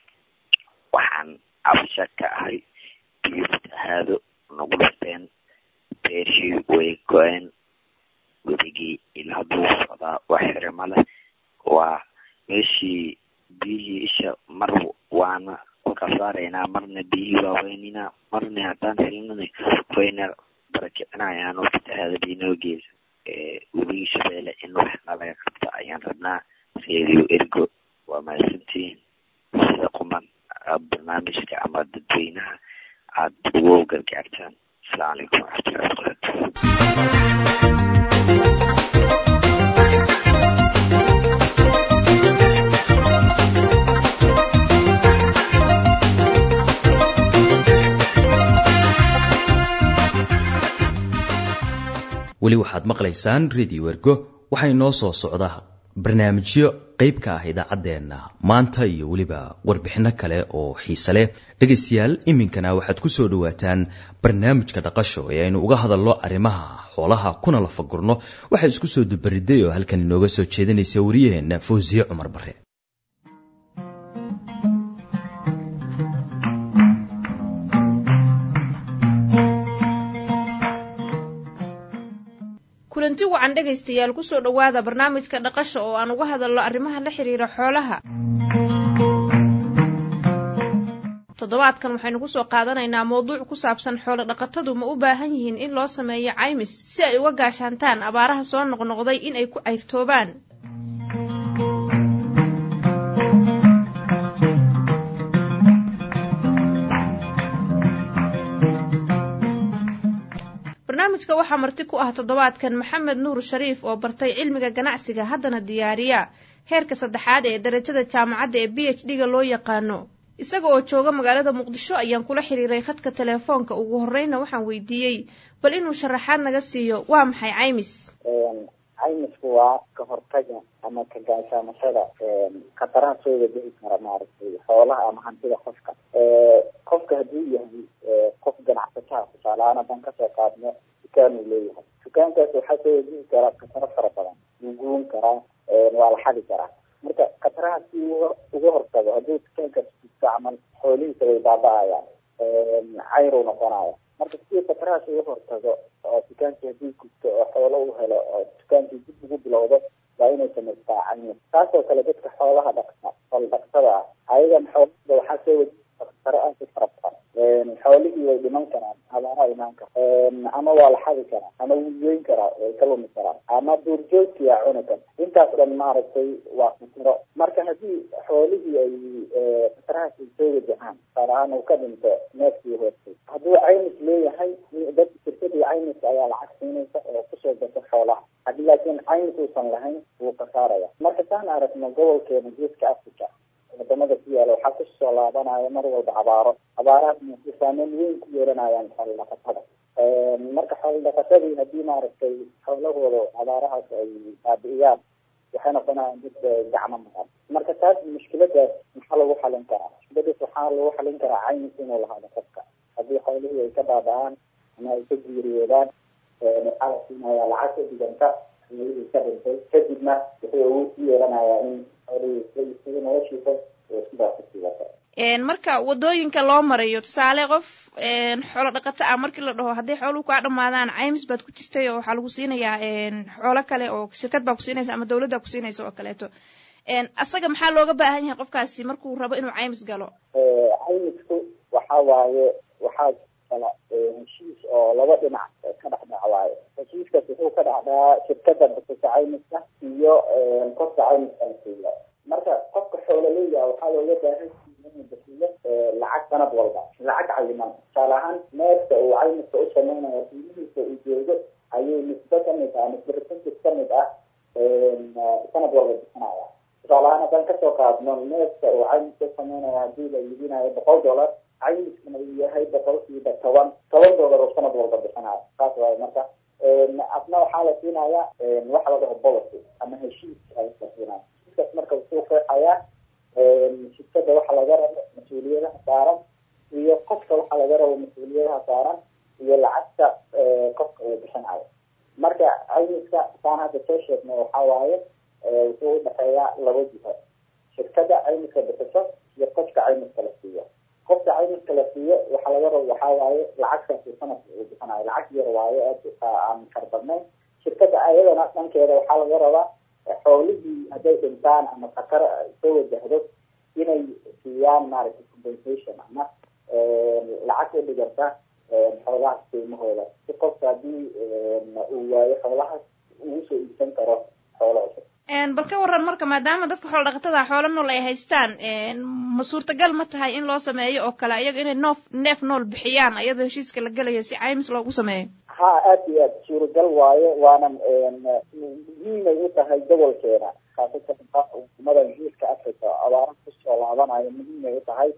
waxaan afsha ka ahay biyo fatahaado nagu dhufteen beershii way go-een webigii ilaa buu socdaa wax xirma leh waa meeshii biyihii isha mar waana ku kasaaraynaa marna biyihii waaweynina marna haddaan helnana wayna barakicinayaan oo fatahaada biinoo geesa webigii Shabeelle in wax nalaga qabta ayaan rabnaa Radio Ergo waa mahadsantihiin sida quman barnaamijka ama dadweynaha aad ugu gargaartaan asalaamu calaykum waraxmatullahi wabarakaatu weli waxaad maqlaysaan Radio Ergo waxay noo soo socdaa barnaamijyo qayb ka ah idaacaddeenna maanta iyo weliba warbixino kale oo xiise leh dhegaystayaal iminkana waxaad ku soo dhawaataan barnaamijka dhaqasho ee aynu uga hadalno arrimaha xoolaha kuna la fagurno waxaa isku soo dubariday oo halkan inooga soo jeedinaysa wariyaheenna Fawziye Cumar Bare kulanti wacan dhegaystayaal ku soo dhawaada barnaamijka dhaqasho oo aan uga hadalno arrimaha la xiriira xoolaha toddobaadkan waxaynu kusoo qaadanaynaa mowduuc ku saabsan xoolo dhaqatadu ma u baahan yihiin in loo sameeyo caymis si ay uga gaashaantaan abaaraha soo noqnoqday in ay ku cayrtoobaan. barnaamijka waxaa marti ku ah toddobaadkan maxamed nuur shariif oo bartay cilmiga ganacsiga haddana diyaariya heerka saddexaad ee darajada jaamacadda ee b h d ga loo yaqaano. isaga oo jooga magaalada muqdisho ayaan kula xiriiray khadka teleefoonka. ugu horreyna waxaan weydiiyey bal inuu sharaxaad naga siiyo waa maxay caymis. caymisku waa ka hortaga ama ka gaashaamashada khataraha soo wajihi kara maaragtay xoolaha ama hantida qofka. qofka hadduu yahay qof ganacsataha tusaalehaan haddaan kasoo qaadno dukaan uu leeyahay, dukaankaas waxaa soo wajihi karaa khataro fara badan, wuu guun karaa, waa la xadi karaa. marka khataraha si uga hortago hadduu dukaankaas camal xoolihiisa way baaba-ayaan, cayru noqonaya. marka si khatarahaas uga hortago oo dukaankii haddii gubto oo xoolo u helo oo dukaankii dib ugu bilowdo waa inay samaystaa caymis. taasoo kale dadka xoolaha dhaqta xoolo dhaqtada ah ayagan xoolada waxaa soo wajihi khataro aad u fara badan. xoolihii way dhiman karaan, abaara imaan kara, ama waa la xadi karaa, ama wuu weyn karaa, way ka lumi karaan, ama duurjoogtiyaa cuni kara. intaas dhan maaragtay waa khataro. marka haddii xoolihii ay khatarahaas ay soo wajahaan, tusaalehaan uu ka dhinto neefkii hoostay, hadduu caymis leeyahay dad shirkadii caymiska ayaa lacag siinaysa oo kusoo gata xoolaha. haddii laakiin caymis uusan lahayn wuu khasaaraya. marka saan aragno gobolkeena geeska africa wadamada ku yaala waxaa kusoo laabanaya mar walba abaaro. abaarahaasna waxay saameyn weyn ku yeelanayaan xoolo dhaqatada. marka xoolo dhaqatadii haddii maaragtay xoolahooda abaarahaas ay baabi'iyaan waxay noqonayaan dad gacmo maqan. marka taas mushkiladaas maxaa lagu xalin karaa? mushkiladaas waxaa lagu xalin karaa caymis inuu lahaado qofka. haddii xoolihii ay ka baaba'aan ama ay ka geeriyoodaan, waxaa la siinayaa lacag ka dhiganta xoolihii ka dhintay, kadibna wuxuu awood ku yeelanayaa in xoolihii sida noloshiisa oo sidaas ku sii wata. marka wadooyinka loo marayo, tusaale qof xoolo dhaqato ah markii la dhaho hadday xooluhu kaa dhamaadaan caymis baad ku jirtay oo waxaa lagu siinayaa xoolo kale oo shirkad baa ku siinaysa ama dawladda ku siinaysa oo kaleeto. asaga maxaa looga baahan yahay qofkaasi markuu rabo inuu caymis galo? caymisku waxaa waaye waxaa kala heshiis oo laba dhinac ka dhex dhac waaye. heshiiskaas wuxuu ka dhacdaa shirkadda bixisa caymiska iyo qofka caymiska la siiya. marka qofka xoolo leeyaha waxaa looga baahan inuu bixiyo lacag sanad walba, lacag cayiman. tusaale ahaan neefka uu caymiska u sameynayo qiimihiisa uu joogo ayuu nisbe kamid ah nisbe percentage kamid ah sanad walba bixinaya. tusaale ahaan haddaan kasoo qaadno neefka uu caymiska u sameynayo hadii la iibinayo boqol dollar, caymiskana uu yahay boqolkiiba toban toban dollar oo sanad walba bixinayo. saas waaye. marka asna waxaa la siinaya waxa la dhaho policy ama heshiis ay la siinaya. heshiiskaas marka wuxuu qeexayaa shirkada waxa laga rabo mas-uuliyadaha saaran iyo qofka waxa laga rabo mas-uuliyadaha saaran iyo lacagta qofka uu bixinayo. marka caymiska saan hadda soo sheegno waxaa waaye wuxuu udhexeeyaa laba jiho, shirkada caymiska bixiso iyo qofka caymiska la siiyo. qofka caymiska la siiyo waxaa laga rabo waxaa waaye lacagtaasi sanadka uu bixinayo, lacag yar waaye aan karbadnayn. shirkada ayadana dhankeeda waxaa laga rabaa xoolihii hadday dhintaan ama khatar soo wajahdo inay siiyaan maaragtay compensation ama lacag u dhiganta xoolahaas qiimahooda, si qofka haddii uu waayo xoolahaas ugu soo iibsan karo xoolo cusub. bal ka waran marka maadaama dadka xoolo dhaqatada xoolo nool ay haystaan, ma suurtagal ma tahay in loo sameeyo oo kale iyaga inay noof neef nool bixiyaan iyadoo heshiiska la gelayo si caymis loogu sameeyo? ha aad iyo aad suuragal waaye, waana muhiimay u tahay gobolkeena khaasatan umada geeska africa abaara kusoo laabanayo muhiimay u tahay.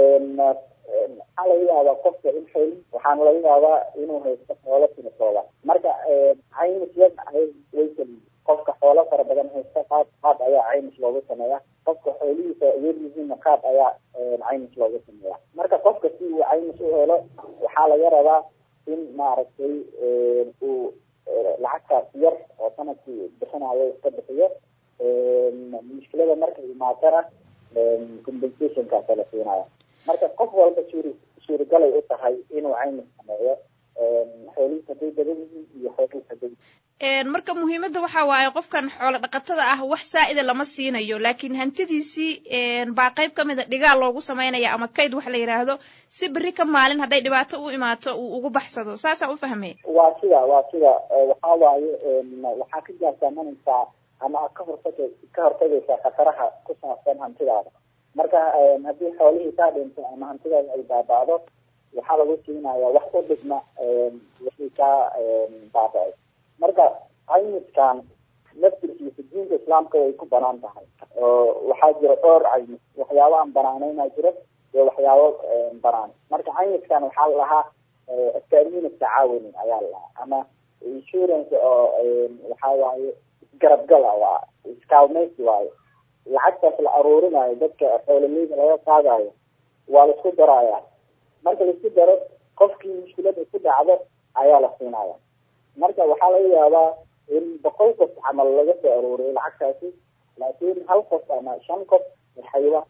waxaa laga yaabaa qofka in xooli waxaana laga yaabaa inuu haysto xoolo tirakooda. marka caymisyada way keliyi qofka xoolo fara badan haysta qaab qaab ayaa caymis loogu sameeya, qofka xoolihiisa yar yihiinna qaab ayaa caymis loogu sameeya. marka qofka si uu caymis u helo waxaa laga rabaa in maaragtay uu lacagtaas yar oo sanadkii bixinayo iska bixiyo. mushkilada markay imaatana compensationkaasa la siinaya. marka qof walba suuri suuragalay u tahay inuu caymis sameeyo xoolihiis hadday badan yihiin iyo xoolihiis hadday marka muhiimadda waxa waaye qofkan xoolo dhaqatada ah wax saa'ida lama siinayo laakiin hantidiisii baa qayb ka mid a dhigaal loogu samaynaya ama kayd wax la yidhaahdo si berri ka maalin hadday dhibaato u imaato uu ugu baxsado saasaa u fahmay waa sida waa sida waxaa waaye waxaa ka gaartaamanaysaa ama ka hortagay ka hortagaysaa khataraha ku saabsan hantidaada marka haddii xoolihii kaa dhinto ama hantidaada ay baaba'do waxaa lagu siinayaa wax u dhigma wixii kaa baaba'ay marka caymiskan laftirkiisa diinta islaamka way ku banaan tahay oo waxaa jira dhowr caymis waxyaabo aan banaanayna jiro iyo waxyaabo banaan marka caymiskan waxaa la lahaa التأمين التعاوني ayaa la ama insurance oo waxa waaye garab gal ah iskaalmeys waaye lacagtaas la aruurinayo dadka xoololeyda laga qaadayo waa la isku daraya marka la isku daro qofkii mushkilada ku dhacdo ayaa la siinaya marka waxaa laga yaabaa in boqol qof camal laga soo aruuriyo lacagtaasi laakiin hal qof ama shan qof xayawaan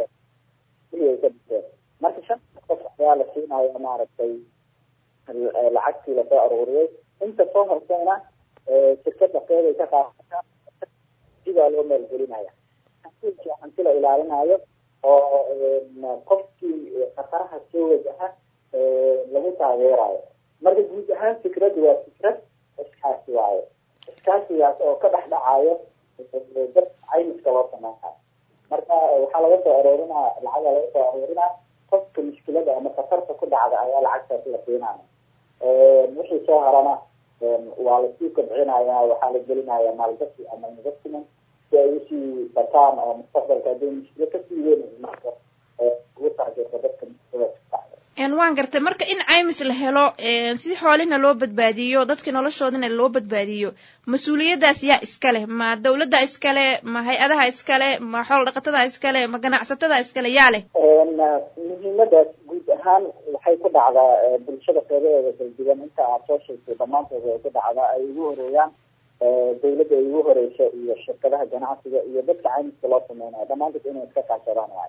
marka shan qof ayaa la siinaya maaragtay lacagtii lasoo aruuriyay inta soo horsayna shirkada qeybay ka qaadata sidaa loo maalgelinaya hanti la ilaalinayo oo qofkii khataraha soo wajaha lagu taageerayo marka guud ahaan fikradu waa fikrad iskaasi waayo iskaasigaas oo ka dhex dhacayo dad caymiska loo sameynaayo marka waxaa laga soo aroorinaa lacaga laga soo aroorinaa qofka mushkilada ama khatarta ku dhacda ayaa lacagtaas la siinaya wixii soo harana waa lasii kobcinaya waxaa la gelinaya maalgashi ama investment si ay usii bataan oo mustaqbalka haddii mushkilo kasii weyn marka ugu taageerta dadka mushkilada ku dhacda waan gartay marka in caymis la helo si xoolina loo badbaadiyo dadka noloshoodana loo badbaadiyo mas-uuliyadaas yaa iskale ma dawladda iskale ma hay-adaha iskale ma xoolo dhaqatada iskale ma ganacsatada iskale yaa leh muhiimadaas guud ahaan waxay ku dhacdaa bulshada qeybadeeda kala duwan inta aad soo sheegtay dhammaantood way ku dhacdaa ay ugu horeeyaan dawladda ay ugu horeysa iyo shirkadaha ganacsiga iyo dadka caymiska loo sameynayo dhammaantood inay iska kaashadaan waayo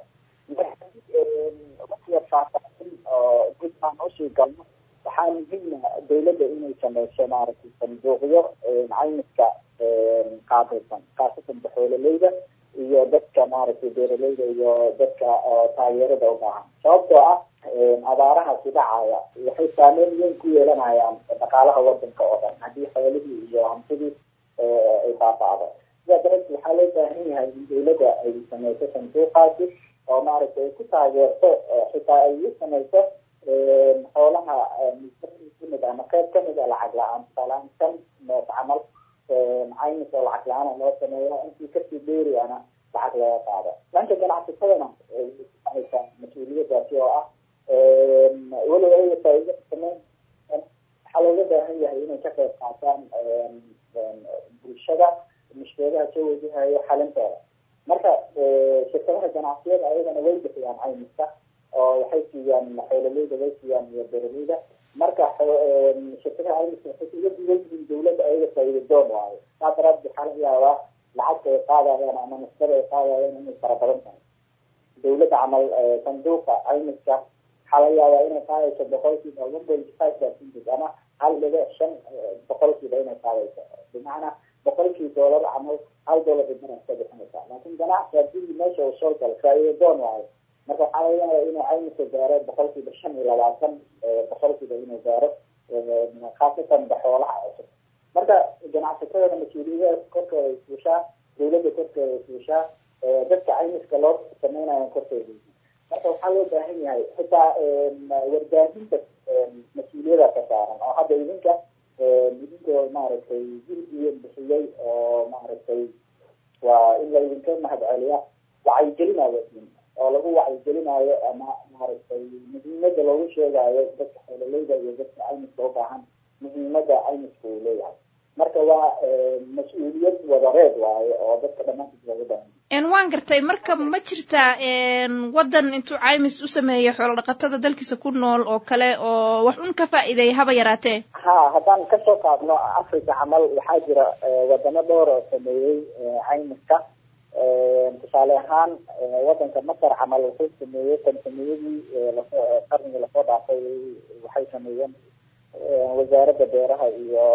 oo gud aan usii galno waxaa muhiima dawladda inay sameyso maaragtay sanduuqyo caymiska qaadaysan khaasatan xoololeyda iyo dadka maaragtay beeraleyda iyo dadka taageerada u baahan sababtoo ah abaarahaasi dhacaya waxay saameyn weyn ku yeelanayaan dhaqaalaha wadanka oo dhan haddii xoolihii iyo hantidii ay baaba'do sidaa darteed waxaa loo baahan yahay in dawladda ay sameyso sanduuqaasi oo maaragtay ay ku taageerto xitaa ay u sameyso xoolaha kamid ama qayb kamid a lacag la-aan tusaalahaan kan neef camal caymis oo lacag la-aan loo sameeya intii kasii dheeriana lacag laga qaado dhanka ganacsatadana haysa mas-uuliyadaasi oo ah walow ay faa'iido sameyn waxaa looga baahan yahay inay ka qayb qaataan bulshada mushkiladaha soo wajahayo xalintooda marka shirkadaha ganacsiyada ayagana way bixiyaan caymiska oo waxay siiyaan xoololeyda way siiyaan iyo beeraleyda marka shirkadaha caymiska waxay uga duwan yihiin dawladda ayaga faa'iido doon waayo saa daraad waxaa laga yaabaa lacagta ay qaadayaan ama nisbada ay qaadayaan inay fara badan tahay dawladda camal sanduuqa caymiska waxaa laga yaabaa inay qaadayso boqolkiiba one point five percentage ama hal dhibic shan boqolkiiba inay qaadayso bimacnaa boqolkii doolar camal hal doolar dhibic ka bixinaysa laakiin ganacsi haddii meesha uu soo galo faa'iido doon waayo marka waxaa laga yaabaa inuu caymiska gaaro boqolkiiba shan iyo labaatan boqolkiiba inuu gaaro khaasatan xoolaha cusub marka ganacsatadana mas-uuliyada korkooda ay fuushaa dawladda korkooda ay fuushaa dadka caymiska loo sameynayo korkooda marka waxaa loo baahan yahay xitaa warbaahinta mas-uuliyada ka saaran oo hadda idinka idinkoo maaragtay jilbiya bixiyey oo maaragtay waa in la idinka mahad celiya wacyigelinayo oo lagu wacyigelinayo ama maaragtay muhiimada loogu sheegayo dadka xoololeyda iyo dadka caymiska u baahan muhiimada caymiska uu leeyahay marka waa mas-uuliyad wadareed waaye oo dadka dhammaantood looga baahan waan gartay marka ma jirtaa wadan intuu caymis u sameeyo xoolo dhaqatada dalkiisa ku nool oo kale oo wax un ka faa'iideeya haba yaraatee ha haddaan kasoo qaadno africa camal waxaa jira wadamo dhowr oo sameeyey caymiska tusaale ahaan wadanka masar camal wuxuu sameeyey kamsaniyadii qarnigii lasoo dhaafay waxay sameeyeen wasaaradda beeraha iyo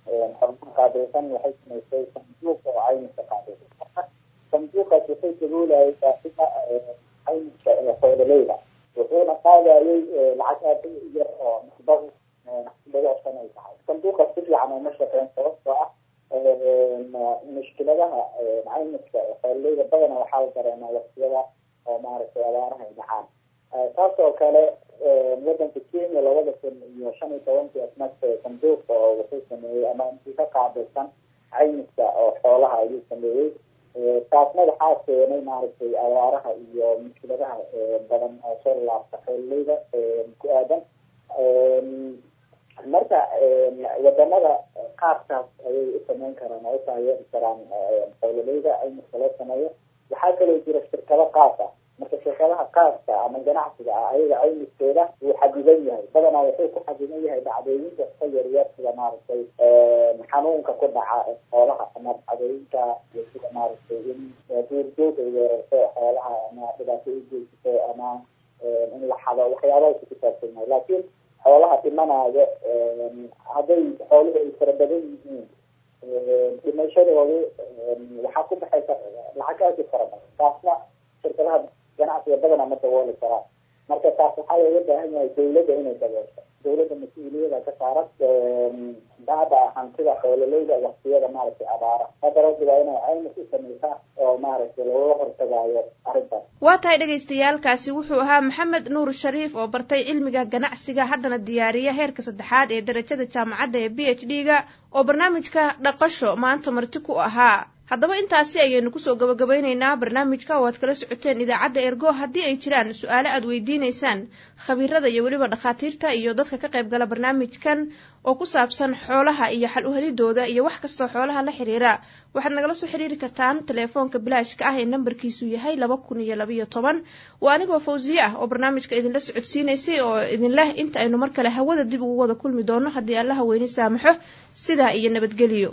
xarumaha qaabilsan waxay samaysay sanduuq oo caymiska qaabilsan marka sanduuqaas waxay daboolaya baahida caymiska ee xoololeyda wuxuuna qaadayay lacag aad u yar oo misbaq dhibic ay tahay sanduuqaas si fiican uma shaqeyn sababtoo ah mushkiladaha caymiska ee xoololeyda badana waxaa la dareemaa waqtiyada oo maaragtay abaaraha ay dhacaan taas oo kale wadanka Kenya labada kun iyo shan iyo tobankii asnaadka sanduuqa oo wuxuu sameeyay ama intii ka qaabilsan caymiska oo xoolaha ayuu sameeyey taasna waxaa keenay maaragtay abaaraha iyo mushkiladaha badan oo soo laabta xoololeyda ku aadan marka wadamada qaarkaas ayay u sameyn karaan oo u taageeri karaan xoololeyda caymiska loo sameeyo waxaa kaloo jira shirkado qaas ah marka shirkadaha qaaska ama ganacsiga ah ayaga caymiskooda wuu xadidan yahay badanaa wuxuu ku xadidan yahay dhacdooyinka ka yaryar sida maaragtay xanuunka ku dhaca xoolaha ama dhacdooyinka sida maaragtay in duurjoog ay weerarto xoolaha ama dhibaato u geysato ama in la xado waxyaabahaas ku saabsan yahay laakiin xoolaha dhimanaayo hadday xooluhu ay fara badan yihiin dhimashadoodu waxaa ku baxaysa lacag aad u fara badan taasna shirkadaha ganacsiga badana ma dabooli karaan marka taas waxaa looga baahan yahay dawladda inay daboosho dawladda mas-uuliyada ka saaran baada hantida xoololeyda waqtiyada maaragtay abaara hadaradi waa inay caymis u sameysaa oo maaragtay looga hortagaayo arrintaas waa tahay dhagaystayaalkaasi wuxuu ahaa maxamed nuur shariif oo bartay cilmiga ganacsiga haddana diyaariya heerka saddexaad ee darajada jaamacadda ee b h d ga oo barnaamijka dhaqasho maanta marti ku ahaa haddaba intaasi ayaynu kusoo gabagabaynaynaa barnaamijka oo aad kala socoteen idaacadda ergo haddii ay jiraan su-aale aad weydiinaysaan khabiirada iyo weliba dhakhaatiirta iyo dadka ka qayb gala barnaamijkan oo ku saabsan xoolaha iyo xal uhelidooda iyo wax kastoo xoolaha la xiriira waxaad nagala soo xiriiri kartaan teleefoonka bilaashka ah ee nambarkiisu yahay laba kun iyo labaiyo toban waa anigoo fawsiye ah oo barnaamijka idinla socodsiinaysay oo idinleh inta aynu mar kale hawada dib ugu wada kulmi doono haddii allaha weyni saamaxo sidaa iyo nabadgeliyo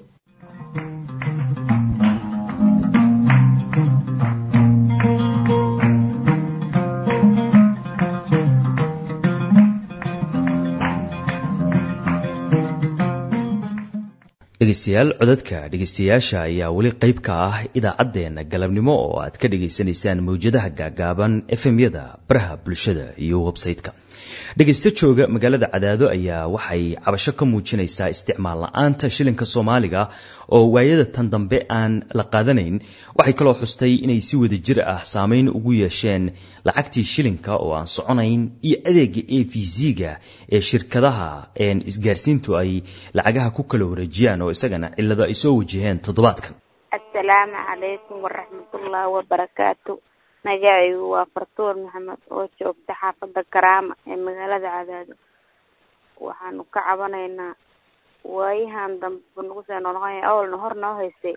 dhegeystayaal codadka dhegeystayaasha ayaa weli qayb ka ah idaacaddeenna galabnimo oo aad ka dhegaysanaysaan mawjadaha gaagaaban efemyada baraha bulshada iyo websayte-ka dhegeysta jooga magaalada Cadaado ayaa waxay cabasho ka muujinaysaa isticmaal la'aanta shilinka Soomaaliga oo waayada tan dambe aan la qaadanayn waxay kaloo xustay inay si wada jir ah saameyn ugu yeesheen lacagtii shilinka oo aan soconayn iyo adeega A V C-ga ee shirkadaha een isgaarsiintu ay lacagaha ku kala wareejiyaan oo isagana cilada ay soo wajaheen toddobaadkan. Assalaamu calaykum waraxmatullaahi wabarakaatu. magacaygu waa Fartuur Maxamed oo joogta xaafadda Karaama ee magaalada Cadaado waxaanu ka cabanaynaa waayahan dambe nagu soo noqonay awalna hor noo haystay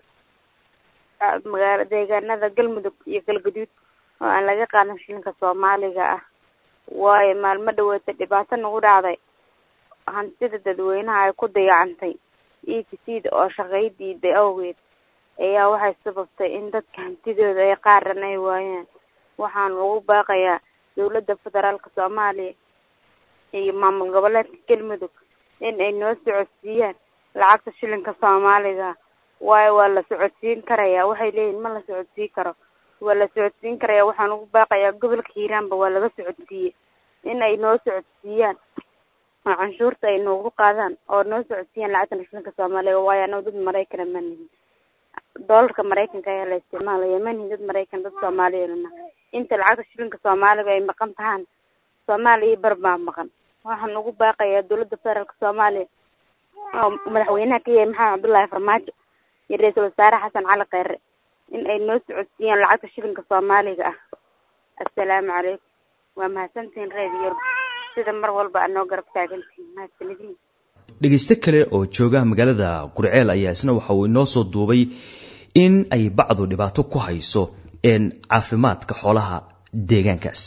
magaalada deegaanada Galmudug iyo Galgaduud oo aan laga qaadan shilinka Soomaaliga ah waayo maalmo dhaweeta dhibaato nagu dhacday hantida dadweynaha ay ku dayacantay E T C oo shaqaydii awgeed ayaa waxay sababtay in dadka hantidooda ay qaaran ay waayaan waxaan ugu baaqayaa dawladda federaalka Soomaaliya iyo maamul goboleedka Galmudug in ay noo socodsiiyaan lacagta shilinka Soomaaliga waayo waa la socodsiin karayaa waxay leeyihiin ma la socodsiin karo waa la socodsiin karayaa waxaan ugu baaqayaa gobolka Hiiraanba waa laga socodsiiyey in ay noo socodsiiyaan oo canshuurta ay noogu qaadaan oo noo socodsiiyaan lacagta shilinka Soomaaliga waayo anoo dad Mareykan ma nihin doolarka Mareykanka ayaa la isticmaalaya ma nihin dad Mareykan dad Soomaaliyeedna inta lacagta shilinka Soomaaliga ay maqan tahaan Soomaaliya barbaa maqan waxaan ugu baaqayaa dawladda federaalka Soomaaliya oo madaxweynaha ka yahay Maxamed Cabdullaahi Farmaajo iyo ra'iisul wasaare Xasan Cali Kheyre in ay noo socodsiiyaan lacagta shilinka Soomaaliga ah. Assalaamu calaykum waa mahadsantiin radio sida mar walba anoo garab taagantiin mahadsanidin. dhegeyste kale oo jooga magaalada Gurceel ayaa isna waxa uu inoo soo duubay in ay bacdu dhibaato ku hayso een caafimaadka xoolaha deegaankaas.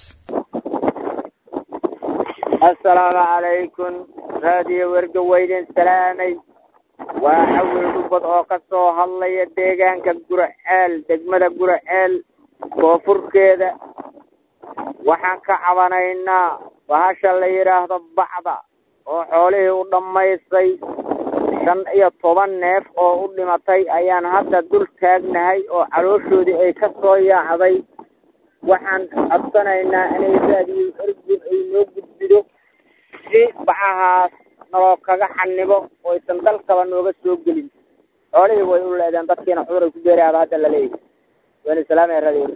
Assalaamu calaykum radio Ergo weyden salaamay waa xawil dubad oo ka soo hadlaya deegaanka Gurceel degmada Gurceel koonfurkeeda waxaan ka cabanaynaa bahasha la yiraahdo bacda oo xoolihii u dhamaysay shan iyo toban neef oo u dhimatay ayaan hadda dul taagnahay oo calooshoodii ay ka soo yaacday. waxaan codsanaynaa inay raadiyo ergo ay noo gudbido si bacahaas naloo kaga xanibo oo aysan dalkaba nooga soo gelin. xoolihii way u leedeen dadkiina cudur ay ku beeraaba hadda la leeyahay. weli salaam ee raadiyo.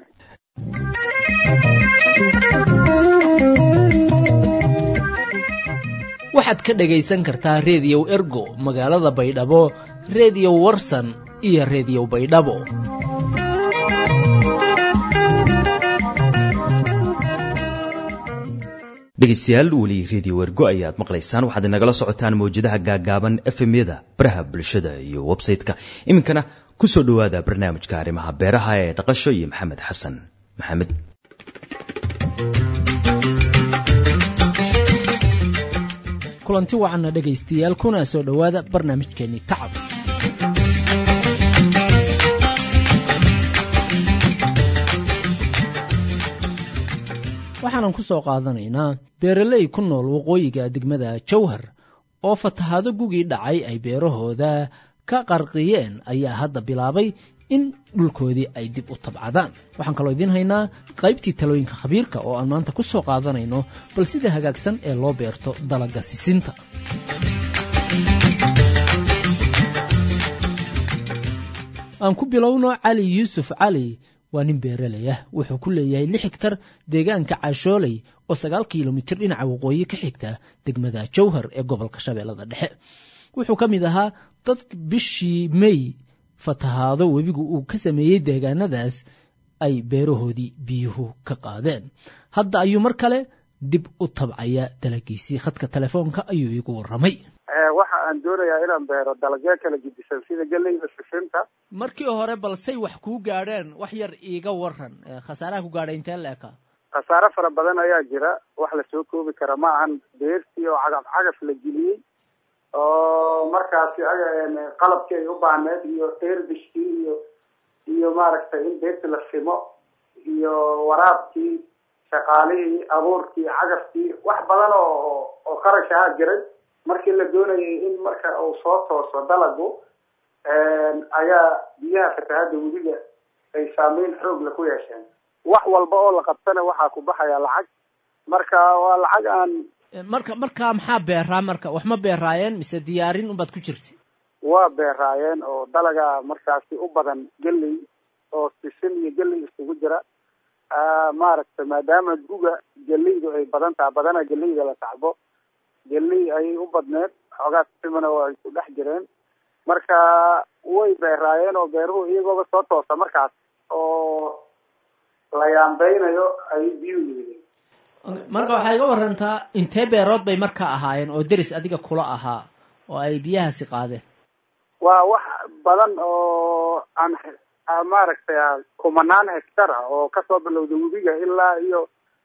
waxaad ka dhagaysan kartaa reediyo ergo magaalada baydhabo, reediyo warsan iyo reediyo baydhabo. dhegaystayaal weli reediyo ergo ayaad maqlaysaan. waxaad inagala socotaan mawjadaha gaagaaban efemyada baraha bulshada iyo website-ka. iminkana ku soo dhowaada barnaamijka arrimaha beeraha ee dhaqasho iyo maxamed xasan maxamed. kulanti wacanna dhegaystayaal kuna soo dhowaada barnaamijkeennii tacab. waxaanan ku soo qaadanaynaa beeraley ku nool waqooyiga degmada jowhar oo fatahaado gugii dhacay ay beerahooda ka qarqiyeen ayaa hadda bilaabay in dhulkoodii ay dib u tabcadaan. waxaan kaloo idiin haynaa qaybtii talooyinka khabiirka oo aan maanta ku soo qaadanayno bal sida hagaagsan ee loo beerto dalagga sisinta. aan ku bilowno cali yuusuf cali waa nin beeraley ah. wuxuu ku leeyahay lix hektar deegaanka cashooley oo sagaal kilomitir dhinaca waqooyi ka xigta degmada jowhar ee gobolka shabeellada dhexe. wuxuu ka mid ahaa dad bishii may fatahaado webigu uu ka sameeyey deegaanadaas ay beerahoodii biyuhu ka qaadeen. hadda ayuu mar kale dib u tabcaya dalagiisii. khadka telefoonka ayuu iigu warramay. waxa aan doonayaa inaan beero dalagyo kala gedisan sida galleyda, sisinta. markii hore balsay wax kuu gaadheen wax yar iiga waran. khasaaraha ku gaadhay intee leeka? khasaare fara badan ayaa jira, wax la soo koobi kara ma ahan. beertii oo cagaf cagaf la geliyey oo markaasi qalabkii ay u baahneed iyo erbishkii iyo iyo maaragtay in beerti la simo iyo waraabkii, shaqaalihii, abuurkii, cagafkii, wax badan oo oo kharash ahaa jiray. markii la doonayay in marka uu soo tooso dalagu ayaa biyaha fatahaada webiga ay saameyn xoog la ku yeesheen. wax walba oo la qabtana waxaa ku baxaya lacag. marka waa lacag aan marka markaa maxaa beeraa marka wax ma beeraayeen mise diyaarin unbaad ku jirtay? waa beeraayeen oo dalaga markaasi u badan galley oo sisin iyo galley isugu jira. maaragtay maadaama guga galleydu ay badan tahay badana galleyda la tacbo, galley ayay u badneed, xoogaa simana oo ay ku dhex jireen. marka way beeraayeen oo beeruhu iyagooba soo toosa markaas oo la yaambeynayo ay biyuhu yimideen. marka waxay iga warantaa intee beerood bay markaa ahaayeen oo deris adiga kula ahaa oo ay biyahaasi qaadeen? waa wax badan oo aan maaragtay kumanaan hektar ah oo kasoo bilowda webiga ilaa iyo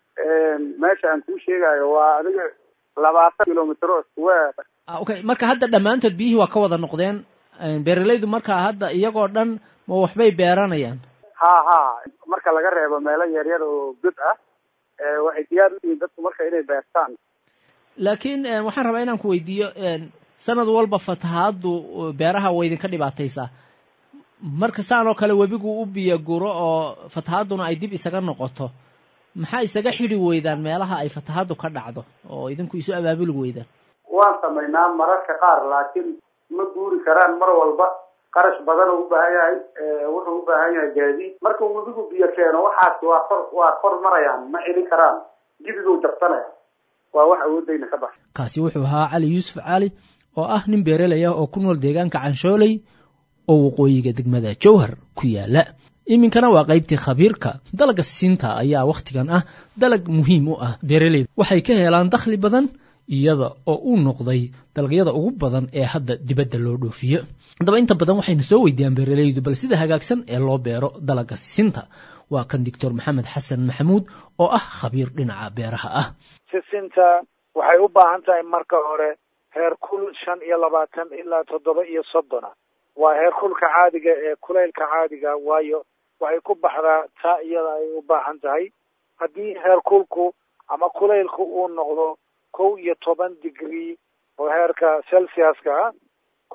meesha aan kuu sheegayo waa adiga labaatan kilomitr square. okay marka hadda dhammaantood biyihii waa ka wada noqdeen beeralaydu markaa hadda iyagoo dhan ma waxbay beeranayaan? ha ha marka laga reebo meelo yaryar oo god ah waxay diyaar u yihiin dadku marka inay beertaan. laakiin waxaan rabaa inaan ku weydiiyo sanad walba fatahaadu beeraha way idinka dhibaataysaa. marka saan oo kale webigu u biyo guro oo fatahaaduna ay dib isaga noqoto maxaa isaga xidhi weydaan meelaha ay fatahaadu ka dhacdo oo idinku isu abaabuli weydaan? waan samaynaa mararka qaar laakiin ma guuri karaan mar walba. qarash badan oo u baahan yahay, wuxuu u baahan yahay gaadiid. marka webigu biyo keeno waxaas waa kor waa kor marayaan, ma celin karaan, jibiguu jabsanaya. waa wax awoodayna ka baxay. kaasi wuxuu ahaa cali yuusuf cali oo ah nin beeraley ah oo ku nool deegaanka canshooley oo waqooyiga degmada jowhar ku yaala. iminkana waa qaybtii khabiirka. dalagga sisinta ayaa wakhtigan ah dalag muhiim u ah beeraleyda. waxay ka helaan dakhli badan iyada oo uu noqday dalagyada ugu badan ee hadda dibadda loo dhoofiyo. haddaba inta badan waxaynu soo weydiiyaan beeraleydu bal sida hagaagsan ee loo beero dalagga sisinta. waa kan doctor maxamed xasan maxamuud oo ah khabiir dhinaca beeraha ah. sisinta waxay u baahan tahay marka hore heerkul shan iyo labaatan ilaa toddoba iyo soddona. waa heerkulka caadiga ee kulaylka caadiga, waayo waxay ku baxdaa taa iyada ay u baahan tahay. haddii heerkulku ama kulaylku uu noqdo kow iyo toban degree oo heerka celsiuska ah,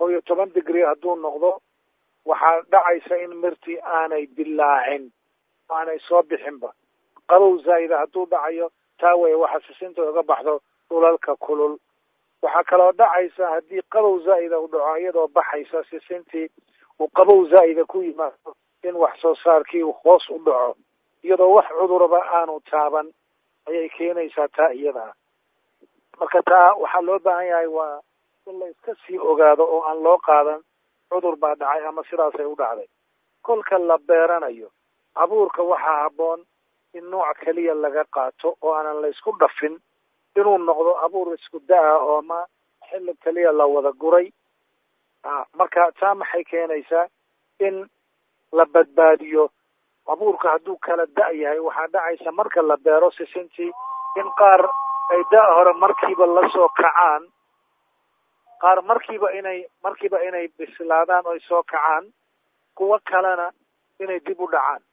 kow iyo toban degree hadduu noqdo waxaa dhacaysa in mirtii aanay dilaacin aanay soo bixinba. qabow zaa'ida hadduu dhacayo taa weeye waxa sisinta uga baxdo dhulalka kulul. waxaa kaloo dhacaysa haddii qabow zaa'ida u dhaco iyadoo baxaysa sisintii uu qabow zaa'ida ku yimaado in wax soo saarkii uu hoos u dhaco iyadoo wax cuduraba aanu taaban ayay keenaysaa taa iyada. marka taa waxaa loo baahan yahay waa in la iska sii ogaado oo aan loo qaadan cudur baa dhacay ama sidaasay u dhacday. kolka la beeranayo abuurka waxaa habboon in nooc keliya laga qaato oo aanan la isku dhafin, inuu noqdo abuur isku da-a oo ma xilli keliya la wada guray. marka taa maxay keenaysaa in la badbaadiyo abuurka hadduu kala da' yahay. waxaa dhacaysa marka la beero sisintii in qaar ay da' hore markiiba lasoo kacaan, qaar markiiba inay markiiba inay bislaadaan oy soo kacaan, kuwo kalena inay dib u dhacaan.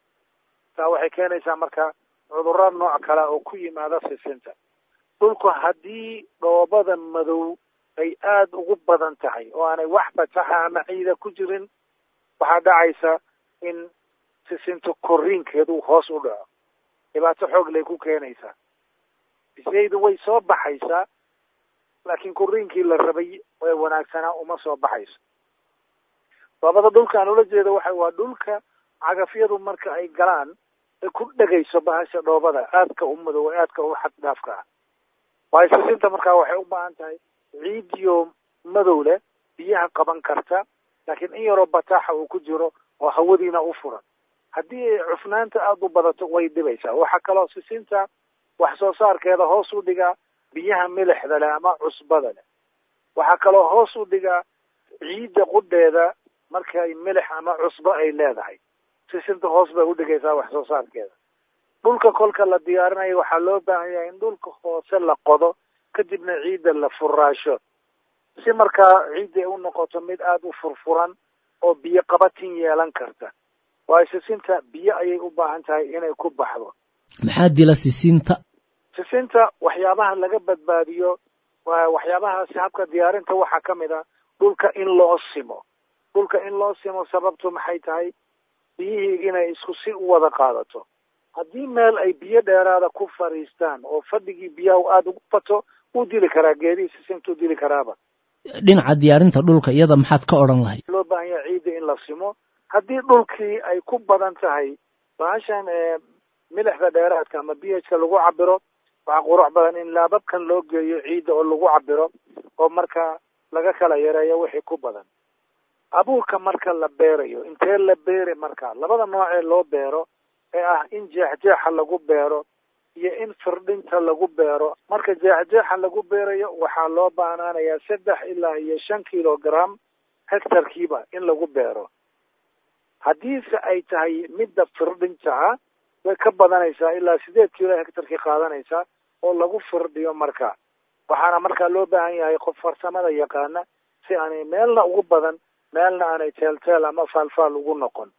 taa waxay keenaysaa marka cudurro nooc kale oo ku yimaada sisinta. dhulku haddii dhoobada madow ay aada ugu badan tahay oo aanay wax bataxa ama ciida ku jirin, waxaa dhacaysa in sisinta korriinkeedu hoos u dhaco, dhibaato xoog lay ku keenaysaa. bisaydu way soo baxaysaa laakiin korriinkii la rabay ee wanaagsanaa uma soo baxayso. dhoobada dhulka aan ula jeedo waxa waa dhulka cagafyadu marka ay galaan ay ku dhegayso bahasha dhoobada aadka u madow ee aadka u xad dhaafka ah. waayo sisinta markaa waxay u baahan tahay ciidiyo madow leh, biyaha qaban karta, laakiin in yaroo bataaxa uu ku jiro oo hawadiina u furan. haddii ay cufnaanta aada u badato way dhibaysaa. waxaa kaloo sisinta wax soo saarkeeda hoos u dhigaa biyaha milixda leh ama cusbada leh. waxaa kaloo hoos u dhigaa ciidda qudheeda markay milix ama cusbo ay leedahay. sisinta hoos bay u dhigaysaa wax soo saarkeeda. dhulka kolka la diyaarinayo waxaa loo baahan yahay in dhulka hoose la qodo kadibna ciidda la furaasho si markaa ciidda ay u noqoto mid aada u furfuran oo biyo qabatin yeelan karta. waayo sisinta biyo ayay u baahan tahay inay ku baxdo. maxaa dila sisinta? sisinta waxyaabaha laga badbaadiyo waa waxyaabahaasi habka diyaarinta waxaa ka mid ah dhulka in loo simo. dhulka in loo simo sababtu maxay tahay? biyihii inay isku si u wada qaadato. haddii meel ay biyo dheeraada ku fadhiistaan oo fadhigii biyaha aada ugu fato wuu dili karaa, geedihii sisintuu dili karaaba. dhinaca diyaarinta dhulka iyada maxaad ka odhan lahayd? loo baahan yahay ciidda in la simo. haddii dhulkii ay ku badan tahay bahashan milixda dheeraadka ama b h ka lagu cabiro, waxaa qurux badan in laababkan loo geeyo ciidda oo lagu cabiro oo markaa laga kala yareeyo wixii ku badan. abuurka marka la beerayo intee la beere marka labada noocee loo beero ee ah in jeexjeexa lagu beero iyo in firdhinta lagu beero. marka jeexjeexa lagu beerayo waxaa loo baahnaanayaa saddex ilaa iyo shan kilogram hectarkiiba in lagu beero. haddiise ay tahay midda firdhinta ah way ka badanaysaa ilaa sideed kilo hectarkii qaadanaysaa oo lagu firdhiyo marka. waxaana markaa loo baahan yahay qof farsamada yaqaana si aanay meelna ugu badan meelna aanay teelteel ama faalfaal ugu noqon.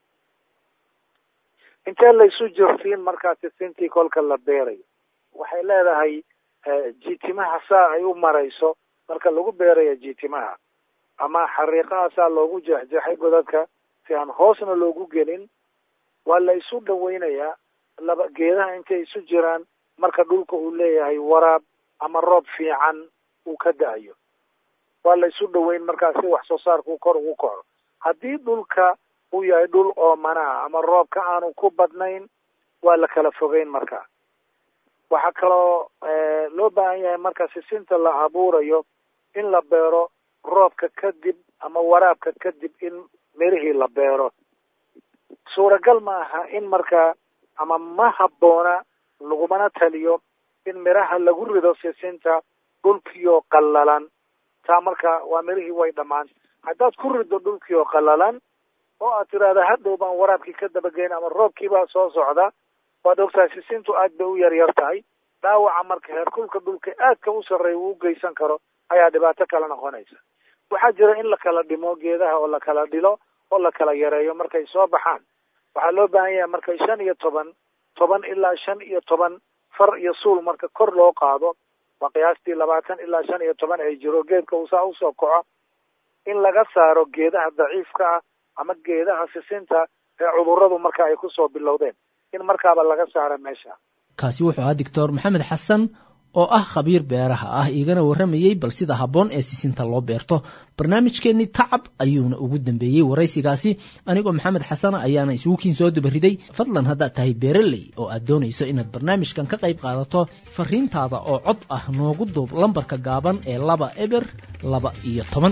intee laysu jirtiin markaa sisintii kolka la beerayo waxay leedahay jiitimaha saa ay u marayso marka lagu beerayo jiitimaha ama xariiqaha saa loogu jeexjeexay godadka si aan hoosna loogu gelin. waa la isu dhaweynayaa laba geedaha intay isu jiraan marka dhulka uu leeyahay waraab ama roob fiican uu ka da-ayo. waa la isu dhaweyn markaa si wax soo saarku kor ugu kaco. haddii dhulka uu yahay dhul oomanaa ama roobka aanu ku badnayn waa la kala fogeyn markaa. waxaa kaloo loo baahan yahay marka sisinta la abuurayo in la beero roobka kadib ama waraabka kadib in mirihii la beero. suuragal ma aha in markaa ama ma habboona lagumana taliyo in miraha lagu rido sisinta dhulkiioo qallalan. taa marka waa mirihii way dhammaan. haddaad ku rido dhulkiioo qallalan oo aad tiraahda hadhow baan waraabkii ka dabageyn ama roobkiibaa soo socda, waad ogtahay sisintu aad bay u yar yar tahay. dhaawaca marka heerkulka dhulka aadka u sarreeya uu geysan karo ayaa dhibaato kala noqonaysa. waxaa jira in la kala dhimo geedaha oo la kala dhilo oo la kala yareeyo markay soo baxaan. waxaa loo baahan yahay markay shan iyo toban toban ilaa shan iyo toban far iyo suul marka kor loo qaado waa qiyaastii labaatan ilaa shan iyo toban ay jiro geedka uu saa usoo kaco in laga saaro geedaha daciifka ah ama geedaha sisinta ee cudurradu marka ay kusoo bilowdeen in markaaba laga saaro meesha. kaasi wuxuu ahaa doctor maxamed xasan oo ah khabiir beeraha ah igana warramayey bal sida habboon ee sisinta loo beerto. barnaamijkeennii tacab ayuuna ugu dambeeyey waraysigaasi. anigoo maxamed xasana ayaana isugu kiin soo dubariday. fadlan haddaad tahay beeraley oo aad doonayso inaad barnaamijkan ka qayb qaadato, fariintaada oo cod ah noogu duub lambarka gaaban ee laba eber laba iyo toban.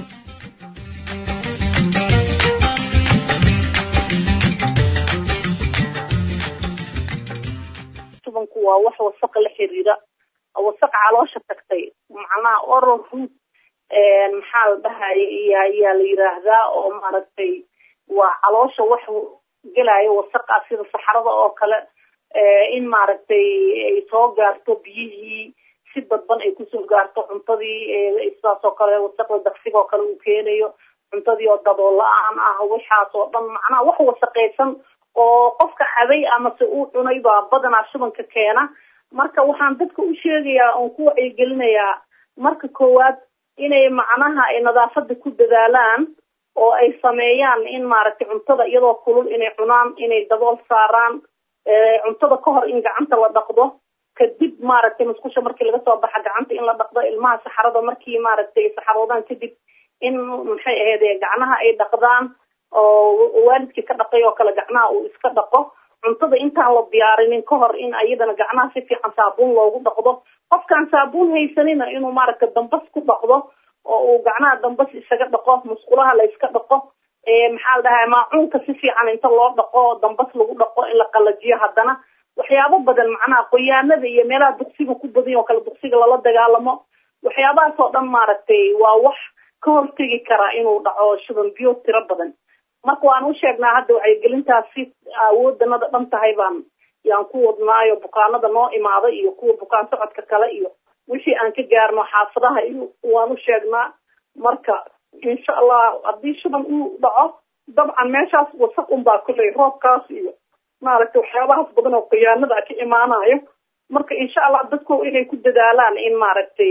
waa wax wasaq la xiriira, wasaq caloosha tagtay, macnaha oral root maxaa la dhahay ayaa la yiraahdaa, oo maaragtay waa caloosha wax gelaayo wasaq ah sida saxarada oo kale, in maaragtay ay soo gaarto biyihii si badban ay kusoo gaarto cuntadii, sidaas oo kale wasaqda daqsiga oo kale uu keenayo, cuntadii oo dabool la-aan ah, waxaas oo dhan macnaha wax wasaqaysan oo qofka caday ama se uu cunay baa badanaa shubanka keena. marka waxaan dadka u sheegayaa oon ku wacyigelinayaa marka koowaad inay macnaha ay nadaafada ku dadaalaan oo ay sameeyaan in maaragtay cuntada iyadoo kulul inay cunaan, inay dabool saaraan, cuntada ka hor in gacanta la dhaqdo, kadib maaragtay musqusha markii laga soo baxa gacanta in la dhaqdo, ilmaha saxarada markii maaragtay saxaroodaan kadib in maxay ahayd gacnaha ay dhaqdaan oo waalidkii ka dhaqay oo kale gacnaha uu iska dhaqo. cuntada intaan la diyaarinin ka hor in ayadana gacnaha si fiican saabuun loogu dhaqdo. qofkaan saabuun haysanina inuu maaragtay dambas ku dhaqdo oo uu gacnaha dambas isaga dhaqo, musqulaha la iska dhaqo, maxaa la dhahaa maacuunka si fiican inta loo dhaqo dambas lagu dhaqo in la qalajiyo. haddana waxyaabo badan macnaha qoyaanada iyo meelaha duqsiga ku badan oo kale duqsiga lala dagaalamo, waxyaabahaas oo dhan maaragtay waa wax ka hortegi kara inuu dhaco shuban biyo tiro badan. marka waan u sheegnaa hadda wacyigelintaasi awooddanada dhan tahay baan yaan ku wadnaayo bukaanada noo imaada iyo kuwa bukaan socodka kale iyo wixii aan ka gaarno xaafadaha iyo waan u sheegnaa. marka insha allah haddii shuban uu dhaco dabcan meeshaas wasaq unbaa kulley roobkaas iyo maaragtay waxyaabahaas badan oo khiyaanada ka imaanayo. marka insha allah dadku inay ku dadaalaan in maaragtay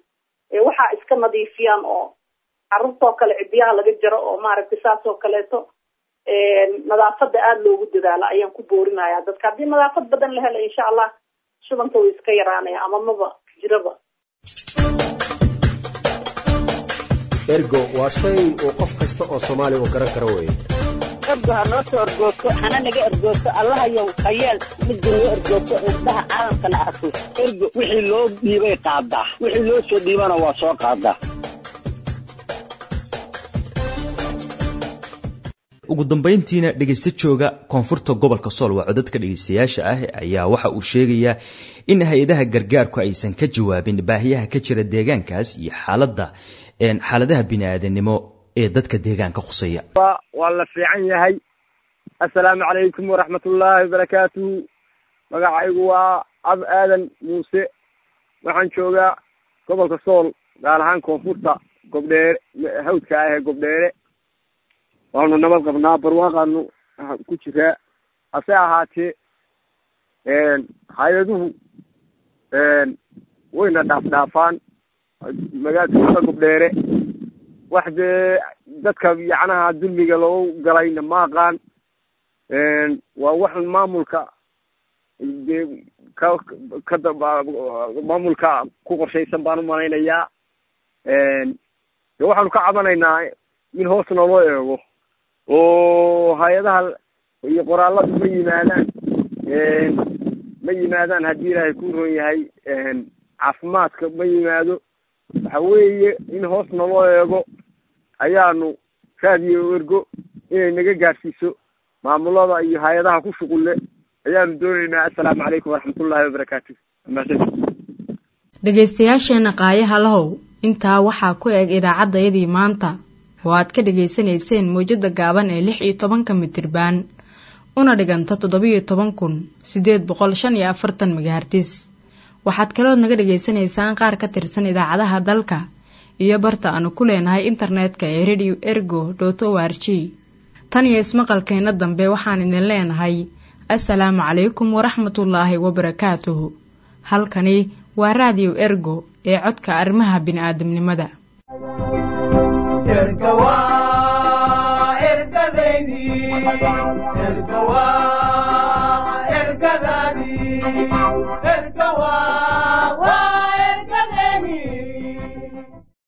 waxaa iska nadiifiyaan oo carruurtoo kale cidiyaha laga jaro oo maaragtay saas oo kaleeto nadaafada aada loogu dadaalo ayaan ku boorinayaa dadka. haddii nadaafad badan la helo insha allah shubanka way iska yaraanaya ama maba jiraba. ergo waa shay uu qof kasta oo soomaali uu garan karo weeye. ergo ha noo soo ergoogto hana naga ergoogto allahayow hayeel midda noo ergoogto indhaha caalamkana arko. ergo wixii loo dhiibay qaadaa, wixii loo soo dhiibana waa soo qaadaa. ugu dambayntiina dhegaysta jooga koonfurta gobolka sool waa codadka dhegaystayaasha ah ayaa waxa uu sheegayaa in hay-adaha gargaarku aysan ka jawaabin baahiyaha ka jira deegaankaas iyo xaaladda xaaladaha bini-aadanimo ee dadka deegaanka khuseeya. waa la fiican yahay. assalaamu calaykum waraxmatullaahi wabarakaatuhu. magacaygu waa ab aadan muuse, waxaan joogaa gobolka sool gaar ahaan koonfurta gobdheere hawdka ah ee gobdheere. waanu nabad qabnaa, barwaaqaanu ku jiraa. hase ahaatee hay-aduhu wayna dhaafdhaafaan magaalada gobdheere. wax dee dadka yacnaha dulmiga loogu galayna ma aqaan. waa wax maamulka dee ka ka maamulka ku qorshaysan baan u malaynayaa. de waxaanu ka cabanaynaa in hoosna loo eego oo hay-adaha iyo qoraalladu ma yimaadaan ma yimaadaan haddii ilaahay ku roon yahay caafimaadka ma yimaado. waxa weeye in hoosna loo eego ayaanu raadiyo ergo inay naga gaadhsiiso maamulada iyo hay-adaha ku shuqulle ayaanu doonaynaa. assalaamu calaykum waraxmatullaahi wabarakaatu. dhegaystayaasheena qaayaha lahow intaa waxaa ku eg idaacaddayadii maanta oo aad ka dhegaysanayseen mawjada gaaban ee lix iyo tobanka mitirbaan una dhiganta toddobiyo toban kun sideed boqol shan iyo afartan megahertis. waxaad kalood naga dhegaysanaysaan qaar ka tirsan idaacadaha dalka iyo barta aanu ku leenahay internetka ee radio ergo dot o r g. tan iyo ismaqalkeena dambe waxaan idin leenahay assalaamu calaykum waraxmatullaahi wabarakaatuhu. halkani waa radio ergo ee codka arrimaha bini-aadamnimada. ergawa ergadaydi ergawa ergadadi